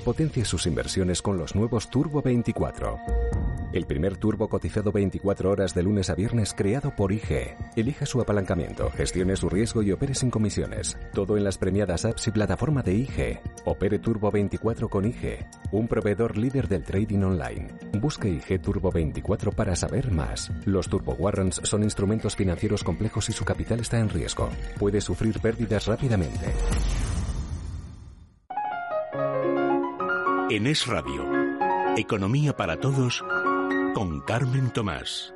Potencie sus inversiones con los nuevos Turbo 24. El primer turbo cotizado 24 horas de lunes a viernes creado por IG. Elija su apalancamiento, gestione su riesgo y opere sin comisiones. Todo en las premiadas apps y plataforma de IG. Opere Turbo 24 con IG, un proveedor líder del trading online. Busque IG Turbo 24 para saber más. Los Turbo Warrants son instrumentos financieros complejos y su capital está en riesgo. Puede sufrir pérdidas rápidamente. En Es Radio, Economía para Todos, con Carmen Tomás.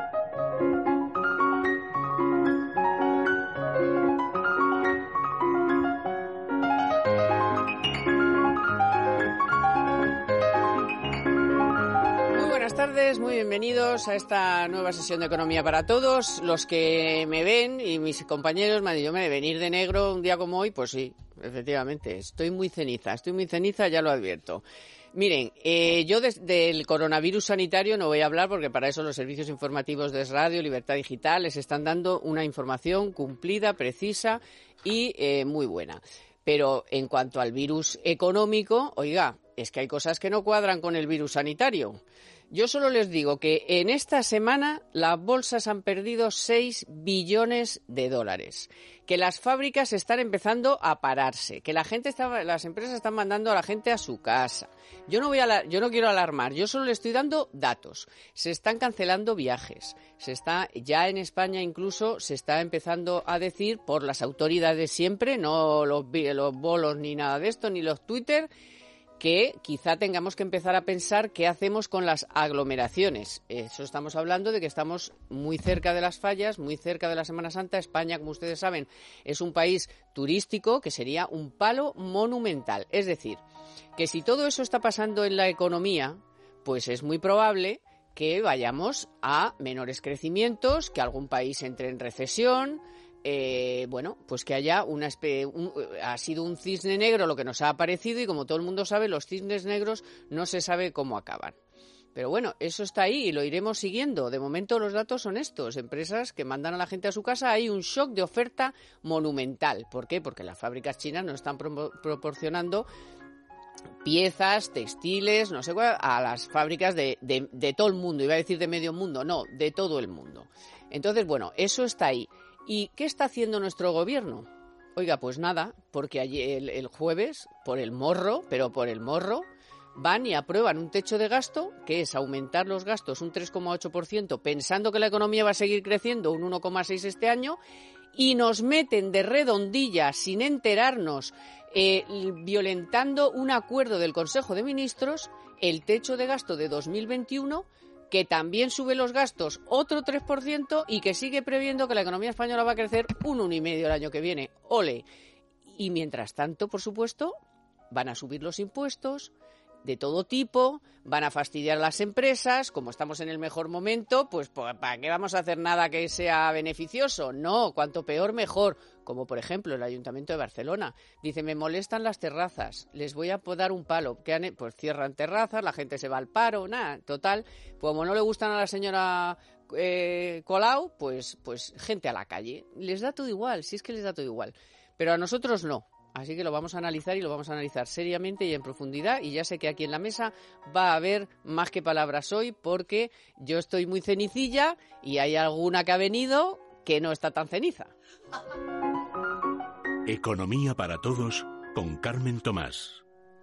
Muy bienvenidos a esta nueva sesión de Economía para Todos. Los que me ven y mis compañeros me han dicho, de venir de negro un día como hoy, pues sí, efectivamente, estoy muy ceniza, ya lo advierto. Miren, yo del coronavirus sanitario no voy a hablar porque para eso los servicios informativos de Radio Libertad Digital les están dando una información cumplida, precisa y muy buena. Pero en cuanto al virus económico, oiga, es que hay cosas que no cuadran con el virus sanitario. Yo solo les digo que en esta semana las bolsas han perdido 6 billones de dólares, que las fábricas están empezando a pararse, que las empresas están mandando a la gente a su casa. Yo no quiero alarmar, yo solo le estoy dando datos. Se están cancelando viajes, ya en España incluso se está empezando a decir por las autoridades siempre, no los bolos ni nada de esto, ni los Twitter, que quizá tengamos que empezar a pensar qué hacemos con las aglomeraciones. Eso estamos hablando de que estamos muy cerca de las fallas, muy cerca de la Semana Santa. España, como ustedes saben, es un país turístico que sería un palo monumental. Es decir, que si todo eso está pasando en la economía, pues es muy probable que vayamos a menores crecimientos, que algún país entre en recesión. Pues que haya ha sido un cisne negro lo que nos ha aparecido y como todo el mundo sabe, los cisnes negros no se sabe cómo acaban. Pero bueno, eso está ahí y lo iremos siguiendo. De momento los datos son estos. Empresas que mandan a la gente a su casa, hay un shock de oferta monumental. ¿Por qué? Porque las fábricas chinas no están proporcionando piezas, textiles, no sé cuál, a las fábricas de todo el mundo. Iba a decir de medio mundo, no, de todo el mundo. Entonces, bueno, eso está ahí. ¿Y qué está haciendo nuestro gobierno? Oiga, pues nada, porque ayer, el jueves, por el morro, van y aprueban un techo de gasto, que es aumentar los gastos un 3,8%, pensando que la economía va a seguir creciendo un 1,6% este año, y nos meten de redondilla, sin enterarnos, violentando un acuerdo del Consejo de Ministros, el techo de gasto de 2021, que también sube los gastos otro 3% y que sigue previendo que la economía española va a crecer un 1,5% el año que viene. ¡Ole! Y mientras tanto, por supuesto, van a subir los impuestos de todo tipo, van a fastidiar a las empresas, como estamos en el mejor momento, pues ¿para qué vamos a hacer nada que sea beneficioso? No, cuanto peor mejor, como por ejemplo el Ayuntamiento de Barcelona. Dice, me molestan las terrazas, les voy a dar un palo. Pues cierran terrazas, la gente se va al paro, nada, total, como no le gustan a la señora Colau, pues gente a la calle. Les da todo igual, si es que les da todo igual, pero a nosotros no. Así que lo vamos a analizar y lo vamos a analizar seriamente y en profundidad. Y ya sé que aquí en la mesa va a haber más que palabras hoy porque yo estoy muy cenicilla y hay alguna que ha venido que no está tan ceniza. Economía para Todos con Carmen Tomás.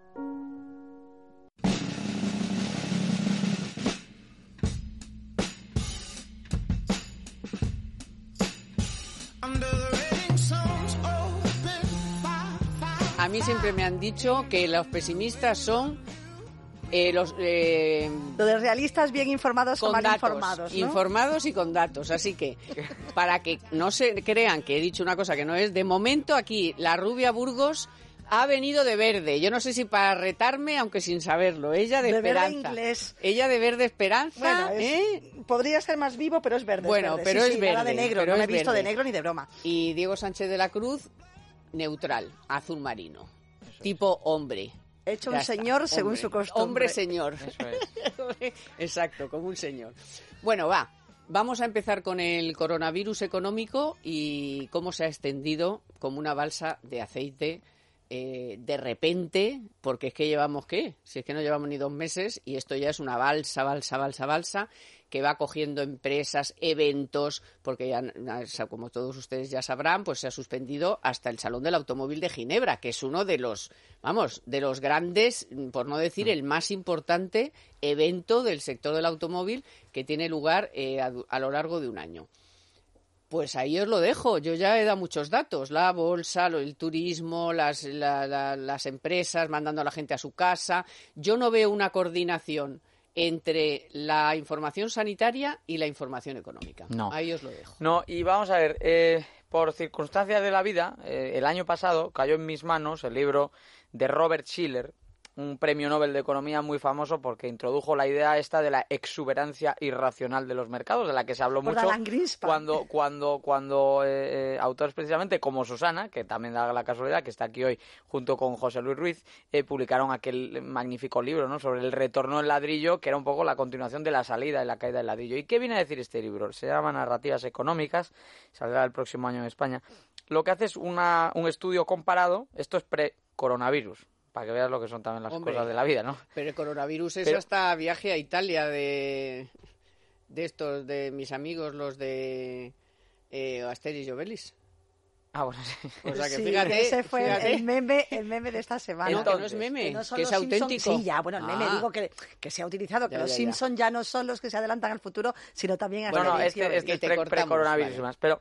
A mí siempre me han dicho que los pesimistas son Lo de realistas bien informados o mal datos, informados, ¿no? Informados y con datos. Así que, para que no se crean que he dicho una cosa que no es, de momento aquí la rubia Burgos ha venido de verde. Yo no sé si para retarme, aunque sin saberlo. Ella de esperanza. Verde inglés. Ella de verde esperanza. Bueno, podría ser más vivo, pero es verde. Bueno, es pero verde. es Sí, verde. nada de negro, pero no me he es visto verde. de negro ni de broma. Y Diego Sánchez de la Cruz, neutral, azul marino. Tipo hombre. Hecho Ya un está, señor según hombre. su costumbre. Hombre señor. Eso es. Exacto, como un señor. Bueno, vamos a empezar con el coronavirus económico y cómo se ha extendido como una balsa de aceite de repente, porque es que llevamos, ¿qué? Si es que no llevamos ni 2 meses y esto ya es una balsa, que va cogiendo empresas, eventos, porque ya, como todos ustedes ya sabrán, pues se ha suspendido hasta el Salón del Automóvil de Ginebra, que es uno de los, de los grandes, por no decir el más importante evento del sector del automóvil que tiene lugar a lo largo de un año. Pues ahí os lo dejo. Yo ya he dado muchos datos. La bolsa, el turismo, las empresas mandando a la gente a su casa. Yo no veo una coordinación entre la información sanitaria y la información económica. No. Ahí os lo dejo. No, y vamos a ver, por circunstancias de la vida, el año pasado cayó en mis manos el libro de Robert Shiller, un premio Nobel de Economía muy famoso porque introdujo la idea esta de la exuberancia irracional de los mercados, de la que se habló mucho cuando autores precisamente como Susana, que también da la casualidad que está aquí hoy junto con José Luis Ruiz, publicaron aquel magnífico libro, ¿no?, sobre el retorno del ladrillo, que era un poco la continuación de la salida y la caída del ladrillo. ¿Y qué viene a decir este libro? Se llama Narrativas Económicas, saldrá el próximo año en España. Lo que hace es un estudio comparado, esto es pre-coronavirus, para que veas lo que son también las cosas de la vida, ¿no? Pero el coronavirus es hasta viaje a Italia de estos, de mis amigos, los de Asterix y Obelix. Ah, bueno, sí. O sea que sí, fíjate, ese fue el meme de esta semana. No, que no es meme, que es auténtico. Sí, ya, bueno, el meme digo que se ha utilizado, que los Simpson ya no son los que se adelantan al futuro, sino también a este es pre-coronavirus y más, pero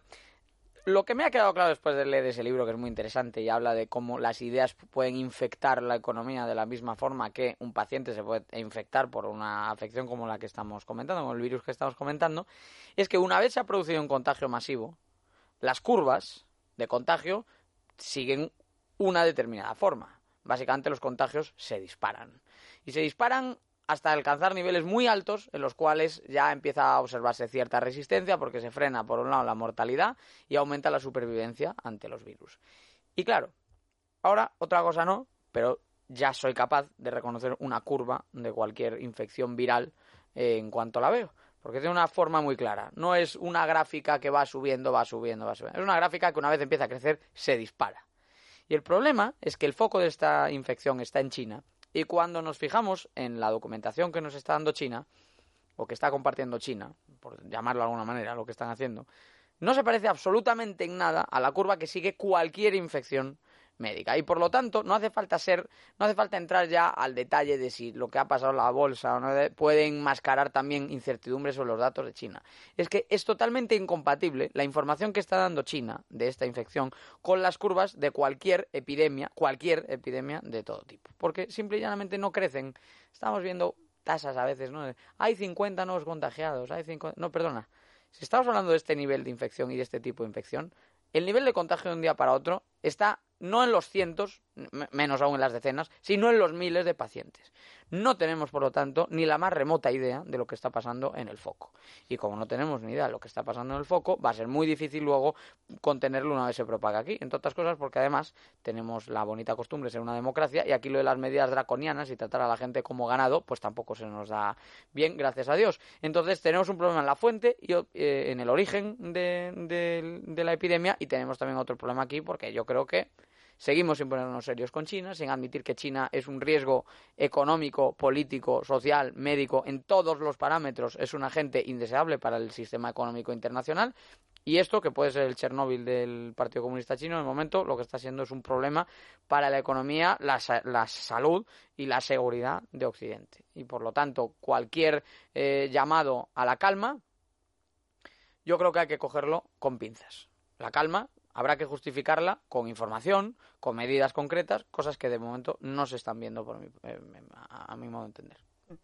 lo que me ha quedado claro después de leer ese libro, que es muy interesante y habla de cómo las ideas pueden infectar la economía de la misma forma que un paciente se puede infectar por una afección como la que estamos comentando, como el virus que estamos comentando, es que una vez se ha producido un contagio masivo, las curvas de contagio siguen una determinada forma. Básicamente los contagios se disparan. Y se disparan hasta alcanzar niveles muy altos en los cuales ya empieza a observarse cierta resistencia porque se frena, por un lado, la mortalidad y aumenta la supervivencia ante los virus. Y claro, ahora otra cosa no, pero ya soy capaz de reconocer una curva de cualquier infección viral en cuanto la veo. Porque tiene una forma muy clara. No es una gráfica que va subiendo. Es una gráfica que una vez empieza a crecer, se dispara. Y el problema es que el foco de esta infección está en China. Y cuando nos fijamos en la documentación que nos está dando China, o que está compartiendo China, por llamarlo de alguna manera, lo que están haciendo, no se parece absolutamente en nada a la curva que sigue cualquier infección médica. Y por lo tanto, no hace falta entrar ya al detalle de si lo que ha pasado en la bolsa o no puede enmascarar también incertidumbres sobre los datos de China. Es que es totalmente incompatible la información que está dando China de esta infección con las curvas de cualquier epidemia de todo tipo. Porque simple y llanamente no crecen. Estamos viendo tasas a veces, ¿no? Hay 50 nuevos contagiados, No, perdona. Si estamos hablando de este nivel de infección y de este tipo de infección, el nivel de contagio de un día para otro está no en los cientos, menos aún en las decenas, sino en los miles de pacientes. No tenemos, por lo tanto, ni la más remota idea de lo que está pasando en el foco. Y como no tenemos ni idea de lo que está pasando en el foco, va a ser muy difícil luego contenerlo una vez se propaga aquí. Entre otras cosas porque además tenemos la bonita costumbre de ser una democracia y aquí lo de las medidas draconianas y tratar a la gente como ganado, pues tampoco se nos da bien, gracias a Dios. Entonces tenemos un problema en la fuente y en el origen de la epidemia y tenemos también otro problema aquí porque yo creo que seguimos sin ponernos serios con China, sin admitir que China es un riesgo económico, político, social, médico, en todos los parámetros, es un agente indeseable para el sistema económico internacional. Y esto, que puede ser el Chernóbil del Partido Comunista Chino, en el momento lo que está siendo es un problema para la economía, la salud y la seguridad de Occidente. Y por lo tanto, cualquier llamado a la calma, yo creo que hay que cogerlo con pinzas. La calma habrá que justificarla con información, con medidas concretas, cosas que de momento no se están viendo a mi modo de entender.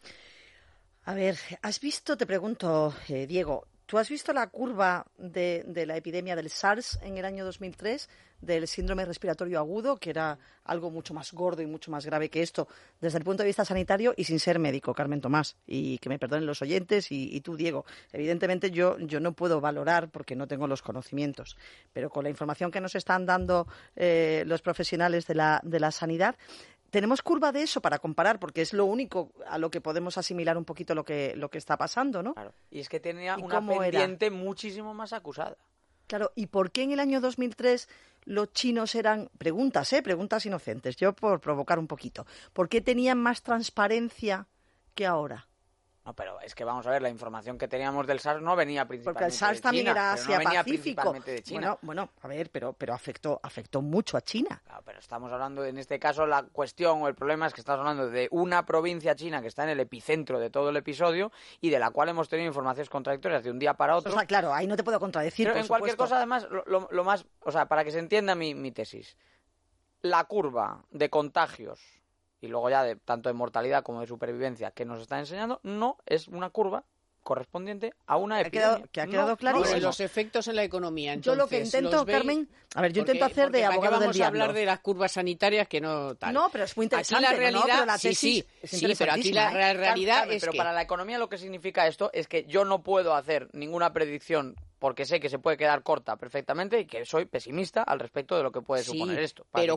A ver, ¿has visto, te pregunto, Diego, ¿tú has visto la curva de la epidemia del SARS en el año 2003, del síndrome respiratorio agudo, que era algo mucho más gordo y mucho más grave que esto, desde el punto de vista sanitario y sin ser médico, Carmen Tomás? Y que me perdonen los oyentes y tú, Diego. Evidentemente yo no puedo valorar porque no tengo los conocimientos, pero con la información que nos están dando los profesionales de la sanidad, tenemos curva de eso para comparar, porque es lo único a lo que podemos asimilar un poquito lo que está pasando, ¿no? Claro. Y es que tenía una pendiente muchísimo más acusada. Claro, ¿y por qué en el año 2003 los chinos eran, preguntas inocentes, yo por provocar un poquito, ¿por qué tenían más transparencia que ahora? No, pero es que vamos a ver, la información que teníamos del SARS no venía principalmente porque el SARS de también China, era Asia-Pacífico. De China. Bueno, a ver, pero afectó mucho a China. Claro, pero estamos hablando, en este caso, la cuestión o el problema es que estamos hablando de una provincia china que está en el epicentro de todo el episodio y de la cual hemos tenido informaciones contradictorias de un día para otro. O sea, claro, ahí no te puedo contradecir, pero por en cualquier supuesto. cosa, además, lo más, o sea, para que se entienda mi tesis, la curva de contagios y luego ya de tanto de mortalidad como de supervivencia que nos están enseñando, no es una curva correspondiente a una epidemia. Ha quedado clarísimo. No, los efectos en la economía. Entonces, yo lo que intento, Carmen, intento hacer de abogado del diablo. Vamos a hablar de las curvas sanitarias que no tal. No, pero es muy interesante. Aquí la realidad, pero la tesis sí, es pero aquí la realidad Carmen, es pero que... para la economía lo que significa esto es que yo no puedo hacer ninguna predicción porque sé que se puede quedar corta perfectamente y que soy pesimista al respecto de lo que puede suponer esto. Pero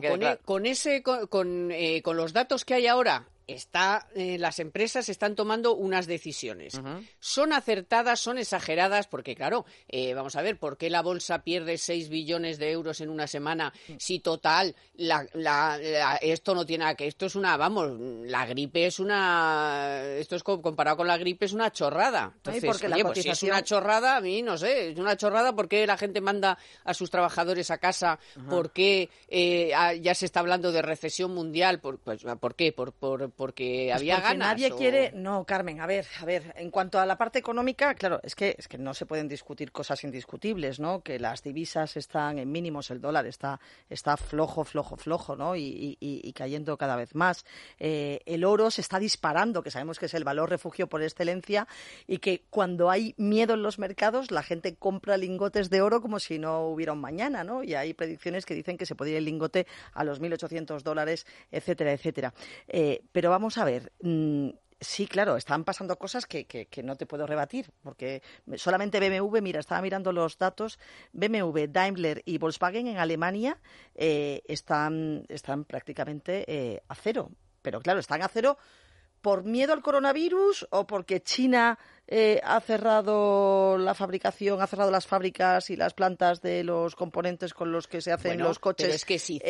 con los datos que hay ahora, las empresas están tomando unas decisiones. Son acertadas, son exageradas, porque claro, vamos a ver, ¿por qué la bolsa pierde 6 billones de euros en una semana si total esto no tiene nada que... Esto es la gripe es esto es comparado con la gripe es una chorrada. Entonces, pues si es una chorrada, a mí no sé, es una chorrada porque la gente manda a sus trabajadores a casa, porque ya se está hablando de recesión mundial, ¿por qué? Porque había ganas. Nadie quiere. No, Carmen, a ver, en cuanto a la parte económica, claro, es que no se pueden discutir cosas indiscutibles, ¿no? Que las divisas están en mínimos, el dólar está flojo, ¿no? Y cayendo cada vez más. El oro se está disparando, que sabemos que es el valor refugio por excelencia, y que cuando hay miedo en los mercados, la gente compra lingotes de oro como si no hubiera un mañana, ¿no? Y hay predicciones que dicen que se podría ir el lingote a los $1.800, etcétera, etcétera. Pero vamos a ver, sí, claro, están pasando cosas que no te puedo rebatir, porque solamente BMW, mira, estaba mirando los datos, BMW, Daimler y Volkswagen en Alemania están prácticamente a cero. Pero claro, están a cero por miedo al coronavirus o porque China ha cerrado la fabricación, ha cerrado las fábricas y las plantas de los componentes con los que se hacen los coches. Pero es que si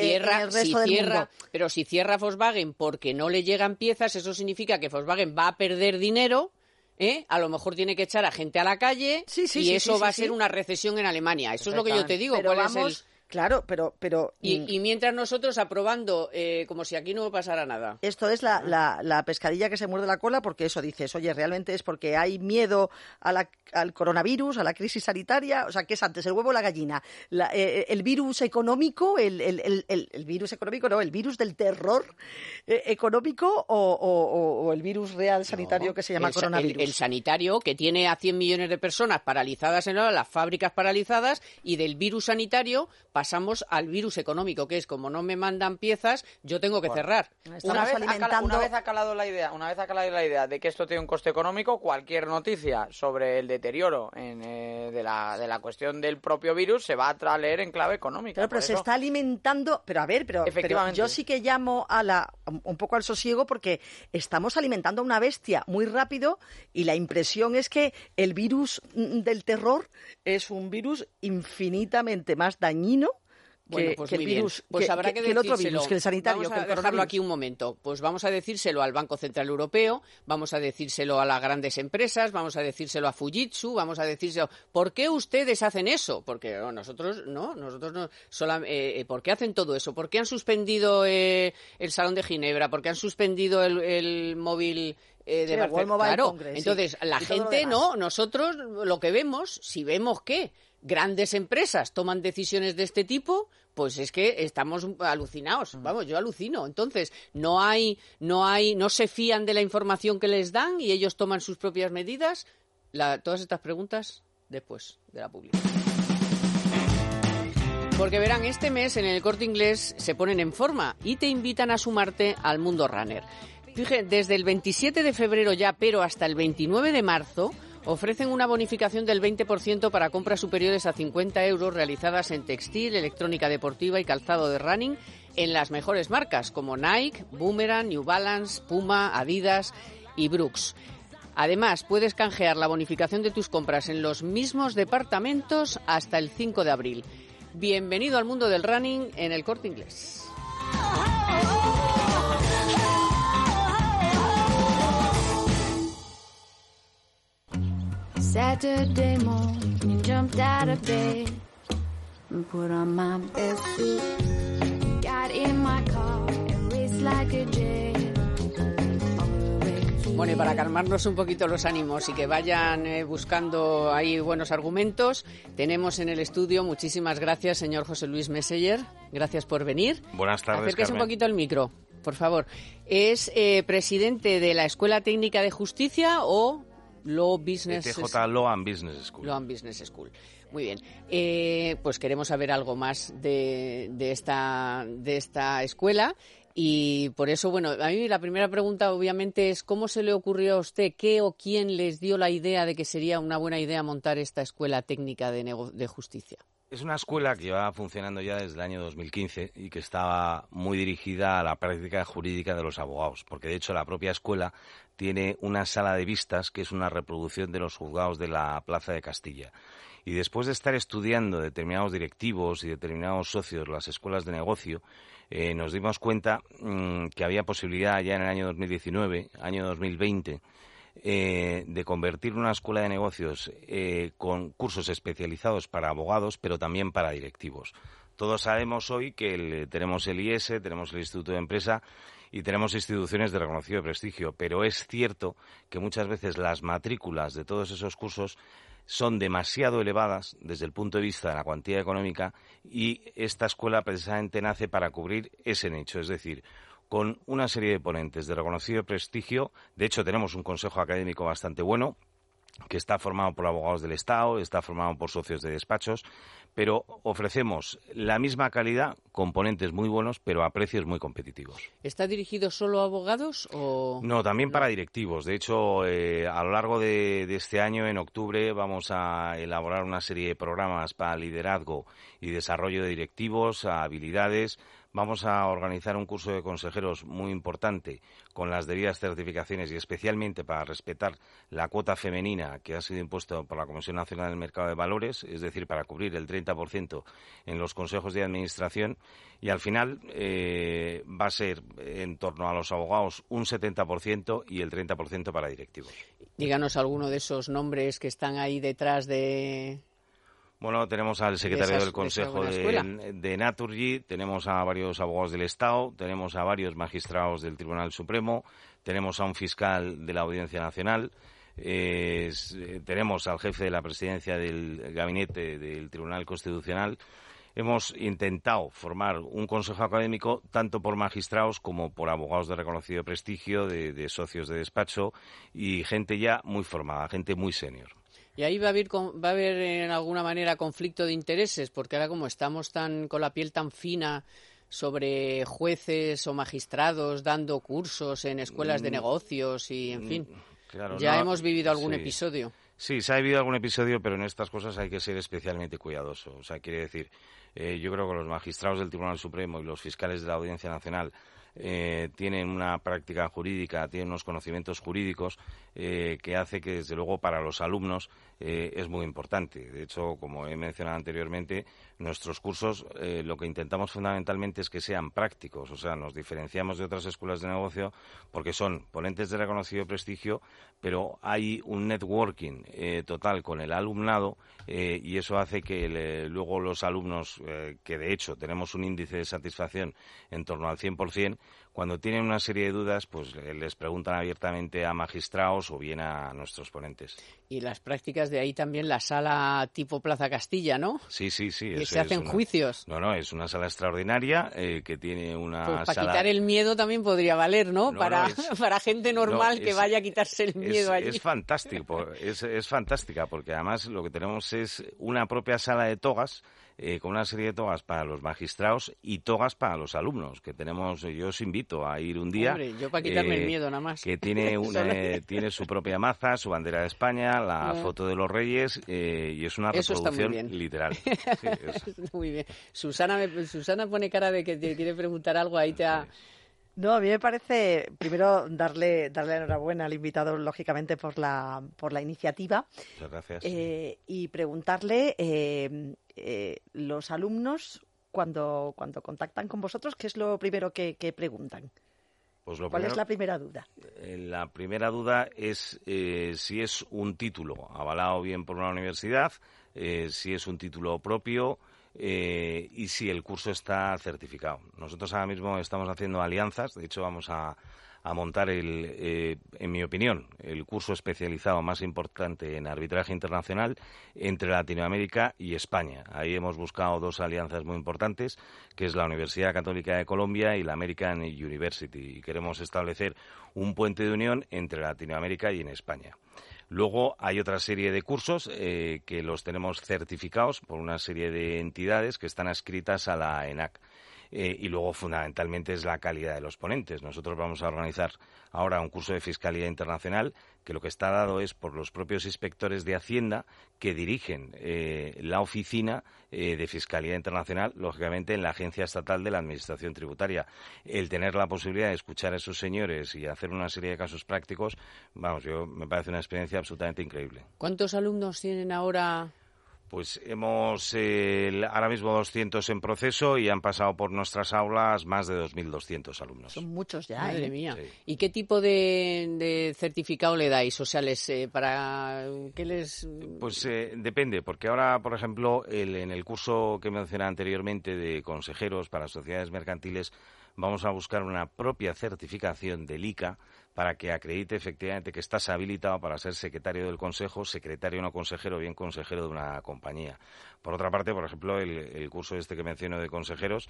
cierra Volkswagen porque no le llegan piezas, eso significa que Volkswagen va a perder dinero. A lo mejor tiene que echar a gente a la calle y eso va a ser una recesión en Alemania. Eso es lo que yo te digo. Pero claro, pero... Y mientras nosotros aprobando como si aquí no pasara nada. Esto es la pescadilla que se muerde la cola, porque eso dices, oye, realmente es porque hay miedo al coronavirus, a la crisis sanitaria, o sea, ¿qué es antes, el huevo o la gallina? El virus económico, el virus económico, no, el virus del terror económico o el virus real sanitario que se llama coronavirus. El sanitario, que tiene a 100 millones de personas paralizadas en las fábricas paralizadas, y del virus sanitario pasamos al virus económico, que es como no me mandan piezas, yo tengo que cerrar. Una vez ha calado la idea de que esto tiene un coste económico, cualquier noticia sobre el deterioro de la cuestión del propio virus se va a leer en clave económica. Claro, pero se está alimentando, pero yo sí que llamo un poco al sosiego, porque estamos alimentando a una bestia muy rápido y la impresión es que el virus del terror es un virus infinitamente más dañino que el virus, pues habrá que el otro virus, que el sanitario. Vamos a dejarlo aquí un momento. Pues vamos a decírselo al Banco Central Europeo, vamos a decírselo a las grandes empresas, vamos a decírselo a Fujitsu, vamos a decírselo. ¿Por qué ustedes hacen eso? Porque nosotros no. ¿Por qué hacen todo eso? ¿Por qué han suspendido el Salón de Ginebra? ¿Por qué han suspendido el móvil? De Barcelona? Claro, Congress, entonces la gente no, nosotros lo que vemos, si vemos que grandes empresas toman decisiones de este tipo, pues es que estamos alucinados. Vamos, yo alucino. Entonces, no se fían de la información que les dan y ellos toman sus propias medidas. Todas estas preguntas después de la publicidad. Porque verán, este mes en el Corte Inglés se ponen en forma y te invitan a sumarte al mundo runner. Fíjate, desde el 27 de febrero ya, pero hasta el 29 de marzo, ofrecen una bonificación del 20% para compras superiores a 50 euros realizadas en textil, electrónica deportiva y calzado de running en las mejores marcas como Nike, Boomerang, New Balance, Puma, Adidas y Brooks. Además, puedes canjear la bonificación de tus compras en los mismos departamentos hasta el 5 de abril. Bienvenido al mundo del running en El Corte Inglés. Saturday morning, jumped out of bed and put on my best suit. Got in my car and raced like a jet. Bueno, y para calmarnos un poquito los ánimos y que vayan buscando ahí buenos argumentos, tenemos en el estudio, muchísimas gracias, señor José Luis Meseyer, gracias por venir. Buenas tardes, Acérquese Carmen. un poquito el micro, por favor. ¿Es presidente de la Escuela Técnica de Justicia o Law Business TJ Law and Business School. Law and Business School. Muy bien. Pues queremos saber algo más de esta escuela. Y por eso, bueno, a mí la primera pregunta obviamente es ¿cómo se le ocurrió a usted, qué o quién les dio la idea de que sería una buena idea montar esta escuela técnica de justicia? Es una escuela que lleva funcionando ya desde el año 2015 y que estaba muy dirigida a la práctica jurídica de los abogados, porque de hecho la propia escuela tiene una sala de vistas que es una reproducción de los juzgados de la Plaza de Castilla. Y después de estar estudiando determinados directivos y determinados socios las escuelas de negocio, nos dimos cuenta que había posibilidad ya en el año 2019, año 2020, de convertir una escuela de negocios con cursos especializados para abogados, pero también para directivos. Todos sabemos hoy que tenemos el IES, tenemos el Instituto de Empresa y tenemos instituciones de reconocido prestigio, pero es cierto que muchas veces las matrículas de todos esos cursos son demasiado elevadas desde el punto de vista de la cuantía económica y esta escuela precisamente nace para cubrir ese nicho, es decir, con una serie de ponentes de reconocido prestigio. De hecho, tenemos un consejo académico bastante bueno que está formado por abogados del Estado, está formado por socios de despachos, pero ofrecemos la misma calidad con ponentes muy buenos, pero a precios muy competitivos. ¿Está dirigido solo a abogados o...? No, también para directivos. De hecho, a lo largo de este año, en octubre, vamos a elaborar una serie de programas para liderazgo y desarrollo de directivos, habilidades. Vamos a organizar un curso de consejeros muy importante con las debidas certificaciones y especialmente para respetar la cuota femenina que ha sido impuesta por la Comisión Nacional del Mercado de Valores, es decir, para cubrir el 30% en los consejos de administración. Y al final va a ser en torno a los abogados un 70% y el 30% para directivos. Díganos alguno de esos nombres que están ahí detrás de... Bueno, tenemos al secretario del Consejo de Naturgy, tenemos a varios abogados del Estado, tenemos a varios magistrados del Tribunal Supremo, tenemos a un fiscal de la Audiencia Nacional, tenemos al jefe de la presidencia del gabinete del Tribunal Constitucional. Hemos intentado formar un consejo académico tanto por magistrados como por abogados de reconocido prestigio, de socios de despacho y gente ya muy formada, gente muy senior. Y ahí va a haber en alguna manera conflicto de intereses, porque ahora como estamos con la piel tan fina sobre jueces o magistrados dando cursos en escuelas de negocios y, en fin, claro, ya hemos vivido algún episodio. Sí, se ha vivido algún episodio, pero en estas cosas hay que ser especialmente cuidadoso. O sea, quiere decir, yo creo que los magistrados del Tribunal Supremo y los fiscales de la Audiencia Nacional tienen una práctica jurídica, tienen unos conocimientos jurídicos que hace que, desde luego, para los alumnos es muy importante. De hecho, como he mencionado anteriormente, nuestros cursos lo que intentamos fundamentalmente es que sean prácticos. O sea, nos diferenciamos de otras escuelas de negocio porque son ponentes de reconocido prestigio, pero hay un networking total con el alumnado y eso hace que luego los alumnos, que de hecho tenemos un índice de satisfacción en torno al 100%, cuando tienen una serie de dudas, pues les preguntan abiertamente a magistrados o bien a nuestros ponentes. Y las prácticas de ahí también, la sala tipo Plaza Castilla, ¿no? Sí. Que se hacen juicios. No, es una sala extraordinaria que tiene una pues para sala... quitar el miedo también podría valer, ¿no? Para gente normal que vaya a quitarse el miedo allí. Es fantástico, es fantástica, porque además lo que tenemos es una propia sala de togas, con una serie de togas para los magistrados y togas para los alumnos, que tenemos. Yo os invito a ir un día. Hombre, yo para quitarme el miedo nada más. Que tiene tiene su propia maza, su bandera de España, la foto de los reyes, y es una reproducción literal. Sí, muy bien. Susana pone cara de que te quiere preguntar algo, ahí te ha... No, a mí me parece, primero, darle enhorabuena al invitado, lógicamente, por la iniciativa. Muchas gracias. Y preguntarle, los alumnos, cuando contactan con vosotros, ¿qué es lo primero que preguntan? Pues ¿Cuál es la primera duda? La primera duda es si es un título avalado bien por una universidad, si es un título propio, y si el curso está certificado. Nosotros ahora mismo estamos haciendo alianzas, de hecho vamos a montar, en mi opinión, el curso especializado más importante en arbitraje internacional entre Latinoamérica y España. Ahí hemos buscado 2 alianzas muy importantes, que es la Universidad Católica de Colombia y la American University, y queremos establecer un puente de unión entre Latinoamérica y en España. Luego hay otra serie de cursos que los tenemos certificados por una serie de entidades que están adscritas a la ENAC. Y luego, fundamentalmente, es la calidad de los ponentes. Nosotros vamos a organizar ahora un curso de Fiscalía Internacional que lo que está dado es por los propios inspectores de Hacienda que dirigen la oficina de Fiscalía Internacional, lógicamente, en la Agencia Estatal de la Administración Tributaria. El tener la posibilidad de escuchar a esos señores y hacer una serie de casos prácticos, me parece una experiencia absolutamente increíble. ¿Cuántos alumnos tienen ahora? Pues hemos ahora mismo 200 en proceso y han pasado por nuestras aulas más de 2.200 alumnos. Son muchos ya, Madre mía. Sí. ¿Y qué tipo de certificado le dais? O sea, ¿para qué les...? Pues depende, porque ahora, por ejemplo, en el curso que mencioné anteriormente de consejeros para sociedades mercantiles, vamos a buscar una propia certificación del ICA para que acredite efectivamente que estás habilitado para ser secretario del consejo, secretario no consejero, bien consejero de una compañía. Por otra parte, por ejemplo, el curso este que menciono de consejeros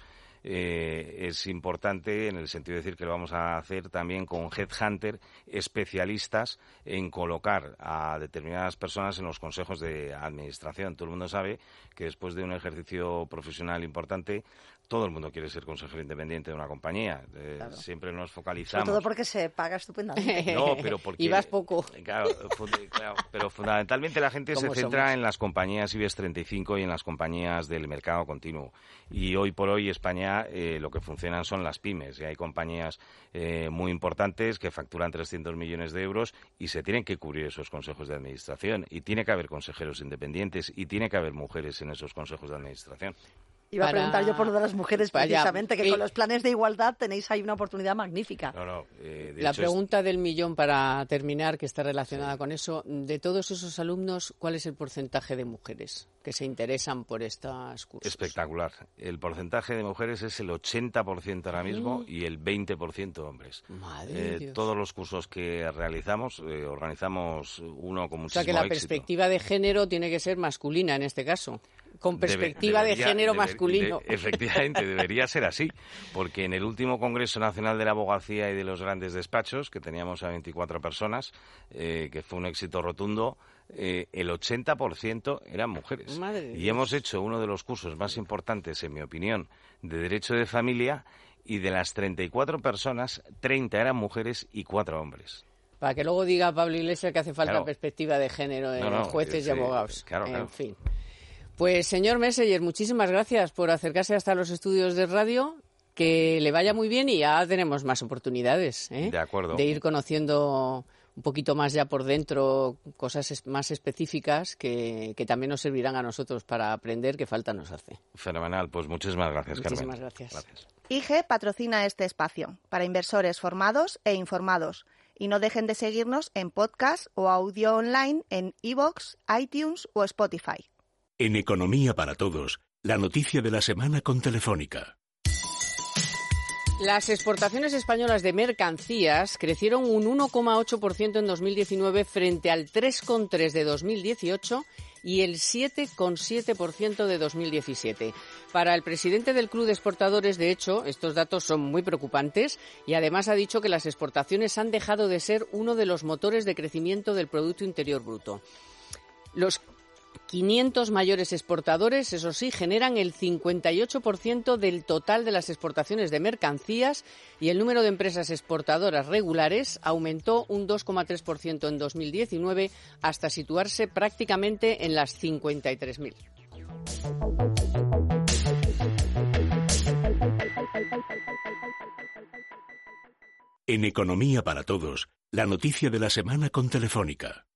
es importante en el sentido de decir que lo vamos a hacer también con headhunter, especialistas en colocar a determinadas personas en los consejos de administración. Todo el mundo sabe que después de un ejercicio profesional importante, todo el mundo quiere ser consejero independiente de una compañía. Claro. Siempre nos focalizamos. Sobre todo porque se paga estupendamente. No, pero porque... Y vas poco. Claro, pero fundamentalmente la gente se centra en las compañías IBEX 35 y en las compañías del mercado continuo. Y hoy por hoy España lo que funcionan son las pymes. Y hay compañías muy importantes que facturan 300 millones de euros y se tienen que cubrir esos consejos de administración. Y tiene que haber consejeros independientes y tiene que haber mujeres en esos consejos de administración. Iba a preguntar yo por lo de las mujeres, precisamente, que con los planes de igualdad tenéis ahí una oportunidad magnífica. La pregunta del millón, para terminar, que está relacionada con eso, de todos esos alumnos, ¿cuál es el porcentaje de mujeres que se interesan por estos cursos? Espectacular. El porcentaje de mujeres es el 80% ahora mismo y el 20% hombres. Madre de Dios. Todos los cursos que realizamos, organizamos uno con muchísimo éxito. O sea que la perspectiva de género tiene que ser masculina en este caso. Con perspectiva de género masculino. Efectivamente, debería ser así, porque en el último Congreso Nacional de la Abogacía y de los Grandes Despachos, que teníamos a 24 personas, que fue un éxito rotundo, el 80% eran mujeres. Y hemos hecho uno de los cursos más importantes, en mi opinión, de Derecho de Familia, y de las 34 personas, 30 eran mujeres y 4 hombres. Para que luego diga Pablo Iglesias que hace falta perspectiva de género en los jueces y abogados. Claro. En fin. Pues, señor Meseyer, muchísimas gracias por acercarse hasta los estudios de radio. Que le vaya muy bien y ya tenemos más oportunidades, De acuerdo. de ir conociendo un poquito más ya por dentro cosas más específicas que también nos servirán a nosotros para aprender, que falta nos hace. Fenomenal. Pues muchísimas gracias, Carmen. Muchísimas gracias. IGE patrocina este espacio para inversores formados e informados. Y no dejen de seguirnos en podcast o audio online en iVoox, iTunes o Spotify. En Economía para Todos, la noticia de la semana con Telefónica. Las exportaciones españolas de mercancías crecieron un 1,8% en 2019 frente al 3,3% de 2018 y el 7,7% de 2017. Para el presidente del Club de Exportadores, de hecho, estos datos son muy preocupantes y además ha dicho que las exportaciones han dejado de ser uno de los motores de crecimiento del Producto Interior Bruto. Los 500 mayores exportadores, eso sí, generan el 58% del total de las exportaciones de mercancías y el número de empresas exportadoras regulares aumentó un 2,3% en 2019 hasta situarse prácticamente en las 53.000. En Economía para Todos, la noticia de la semana con Telefónica.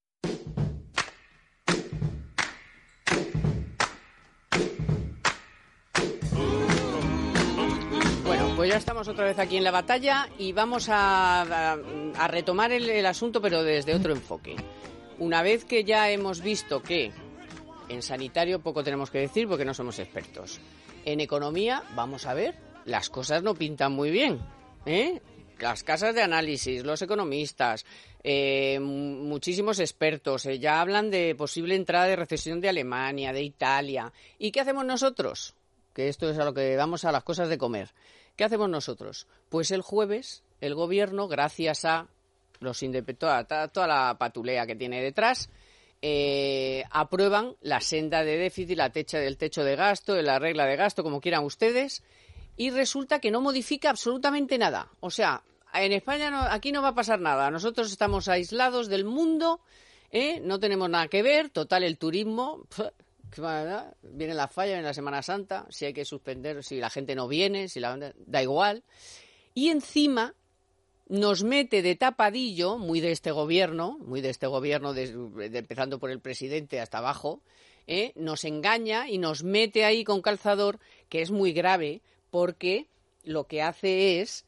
Bueno, pues ya estamos otra vez aquí en la batalla y vamos a retomar el asunto, pero desde otro enfoque. Una vez que ya hemos visto que en sanitario poco tenemos que decir porque no somos expertos. En economía, vamos a ver, las cosas no pintan muy bien, ¿eh? Las casas de análisis, los economistas, muchísimos expertos ya hablan de posible entrada de recesión de Alemania, de Italia. ¿Y qué hacemos nosotros? Que esto es a lo que vamos, a las cosas de comer. ¿Qué hacemos nosotros? Pues el jueves el gobierno, gracias a toda la patulea que tiene detrás, aprueban la senda de déficit, del techo de gasto, la regla de gasto, como quieran ustedes, y resulta que no modifica absolutamente nada. O sea, en España aquí no va a pasar nada. Nosotros estamos aislados del mundo, no tenemos nada que ver. Total, el turismo, viene la falla, viene la Semana Santa, si hay que suspender, si la gente no viene, da igual. Y encima nos mete de tapadillo, muy de este gobierno, empezando por el presidente hasta abajo, nos engaña y nos mete ahí con calzador, que es muy grave, porque lo que hace es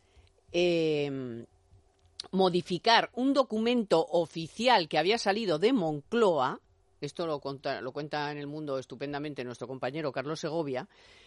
modificar un documento oficial que había salido de Moncloa. Esto lo cuenta en El Mundo estupendamente nuestro compañero Carlos Segovia,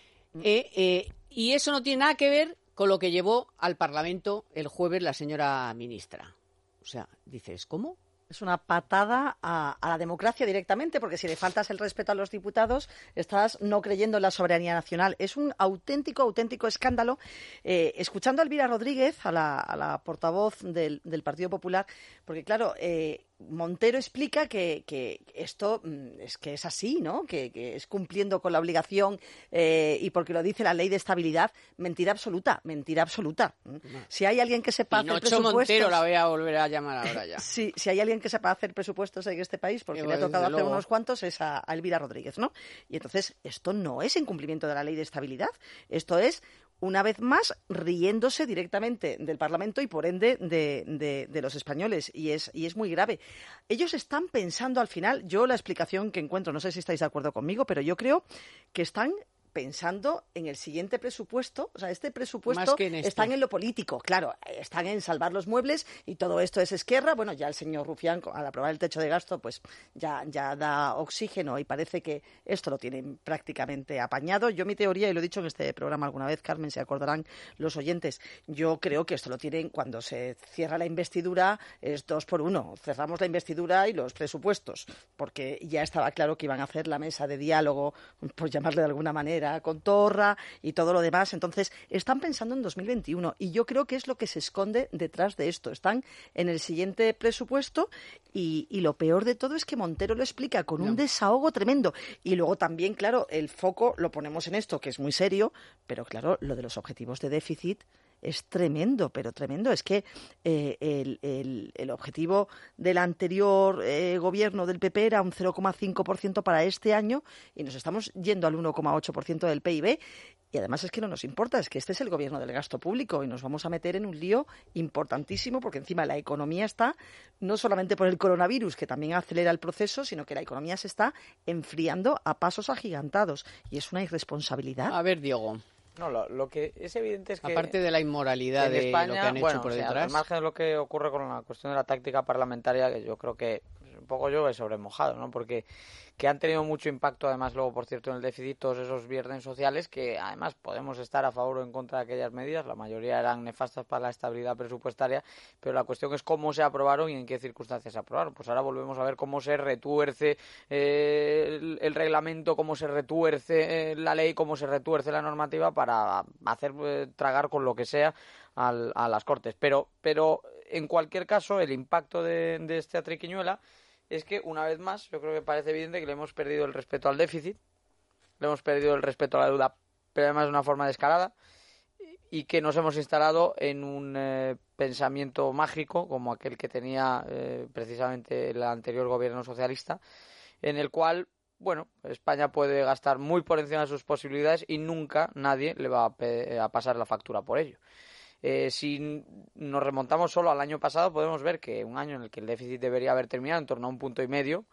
y eso no tiene nada que ver con lo que llevó al Parlamento el jueves la señora ministra. O sea, dices, ¿cómo? Es una patada a la democracia directamente, porque si le faltas el respeto a los diputados, estás no creyendo en la soberanía nacional. Es un auténtico escándalo. Escuchando a Elvira Rodríguez, a la portavoz del Partido Popular, porque claro, Montero explica que esto es así, ¿no? Que es cumpliendo con la obligación y porque lo dice la ley de estabilidad. Mentira absoluta. No. Si hay alguien que sepa hacer presupuestos... Montero la voy a volver a llamar ahora ya. Si hay alguien que sepa hacer presupuestos en este país, porque le ha tocado hacer unos cuantos, es a Elvira Rodríguez, ¿no? Y entonces, esto no es incumplimiento de la ley de estabilidad. Esto es, una vez más, riéndose directamente del Parlamento y, por ende, de los españoles. Y es muy grave. Ellos están pensando, al final, yo la explicación que encuentro, no sé si estáis de acuerdo conmigo, pero yo creo que están pensando en el siguiente presupuesto. O sea, este presupuesto están en lo político, claro, están en salvar los muebles y todo esto es Esquerra. Bueno, ya el señor Rufián, al aprobar el techo de gasto, pues ya da oxígeno y parece que esto lo tienen prácticamente apañado. Yo mi teoría, y lo he dicho en este programa alguna vez, Carmen, se acordarán los oyentes, yo creo que esto lo tienen cuando se cierra la investidura, es 2 por 1. Cerramos la investidura y los presupuestos, porque ya estaba claro que iban a hacer la mesa de diálogo, por llamarle de alguna manera, con Torra y todo lo demás. Entonces, están pensando en 2021 y yo creo que es lo que se esconde detrás de esto. Están en el siguiente presupuesto y lo peor de todo es que Montero lo explica con un desahogo tremendo. Y luego también, claro, el foco lo ponemos en esto, que es muy serio, pero claro, lo de los objetivos de déficit es tremendo, pero tremendo. Es que el objetivo del anterior gobierno del PP era un 0,5% para este año y nos estamos yendo al 1,8% del PIB. Y además es que no nos importa, es que este es el gobierno del gasto público y nos vamos a meter en un lío importantísimo porque encima la economía está, no solamente por el coronavirus, que también acelera el proceso, sino que la economía se está enfriando a pasos agigantados y es una irresponsabilidad. A ver, Diego. No, lo que es evidente es que... Aparte de la inmoralidad de España, lo que han hecho por detrás... Al margen de lo que ocurre con la cuestión de la táctica parlamentaria, que yo creo que un poco llueve sobre mojado, ¿no? Porque que han tenido mucho impacto, además, luego, por cierto, en el déficit, todos esos viernes sociales, que además podemos estar a favor o en contra de aquellas medidas, la mayoría eran nefastas para la estabilidad presupuestaria, pero la cuestión es cómo se aprobaron y en qué circunstancias se aprobaron. Pues ahora volvemos a ver cómo se retuerce el reglamento, cómo se retuerce la ley, cómo se retuerce la normativa para hacer tragar con lo que sea a las Cortes. Pero en cualquier caso, el impacto de esta triquiñuela es que, una vez más, yo creo que parece evidente que le hemos perdido el respeto al déficit, le hemos perdido el respeto a la deuda, pero además de una forma descarada, y que nos hemos instalado en un pensamiento mágico, como aquel que tenía precisamente el anterior gobierno socialista, en el cual, bueno, España puede gastar muy por encima de sus posibilidades y nunca nadie le va a pasar la factura por ello. Si nos remontamos solo al año pasado, podemos ver que un año en el que el déficit debería haber terminado en torno a 1,5 puntos,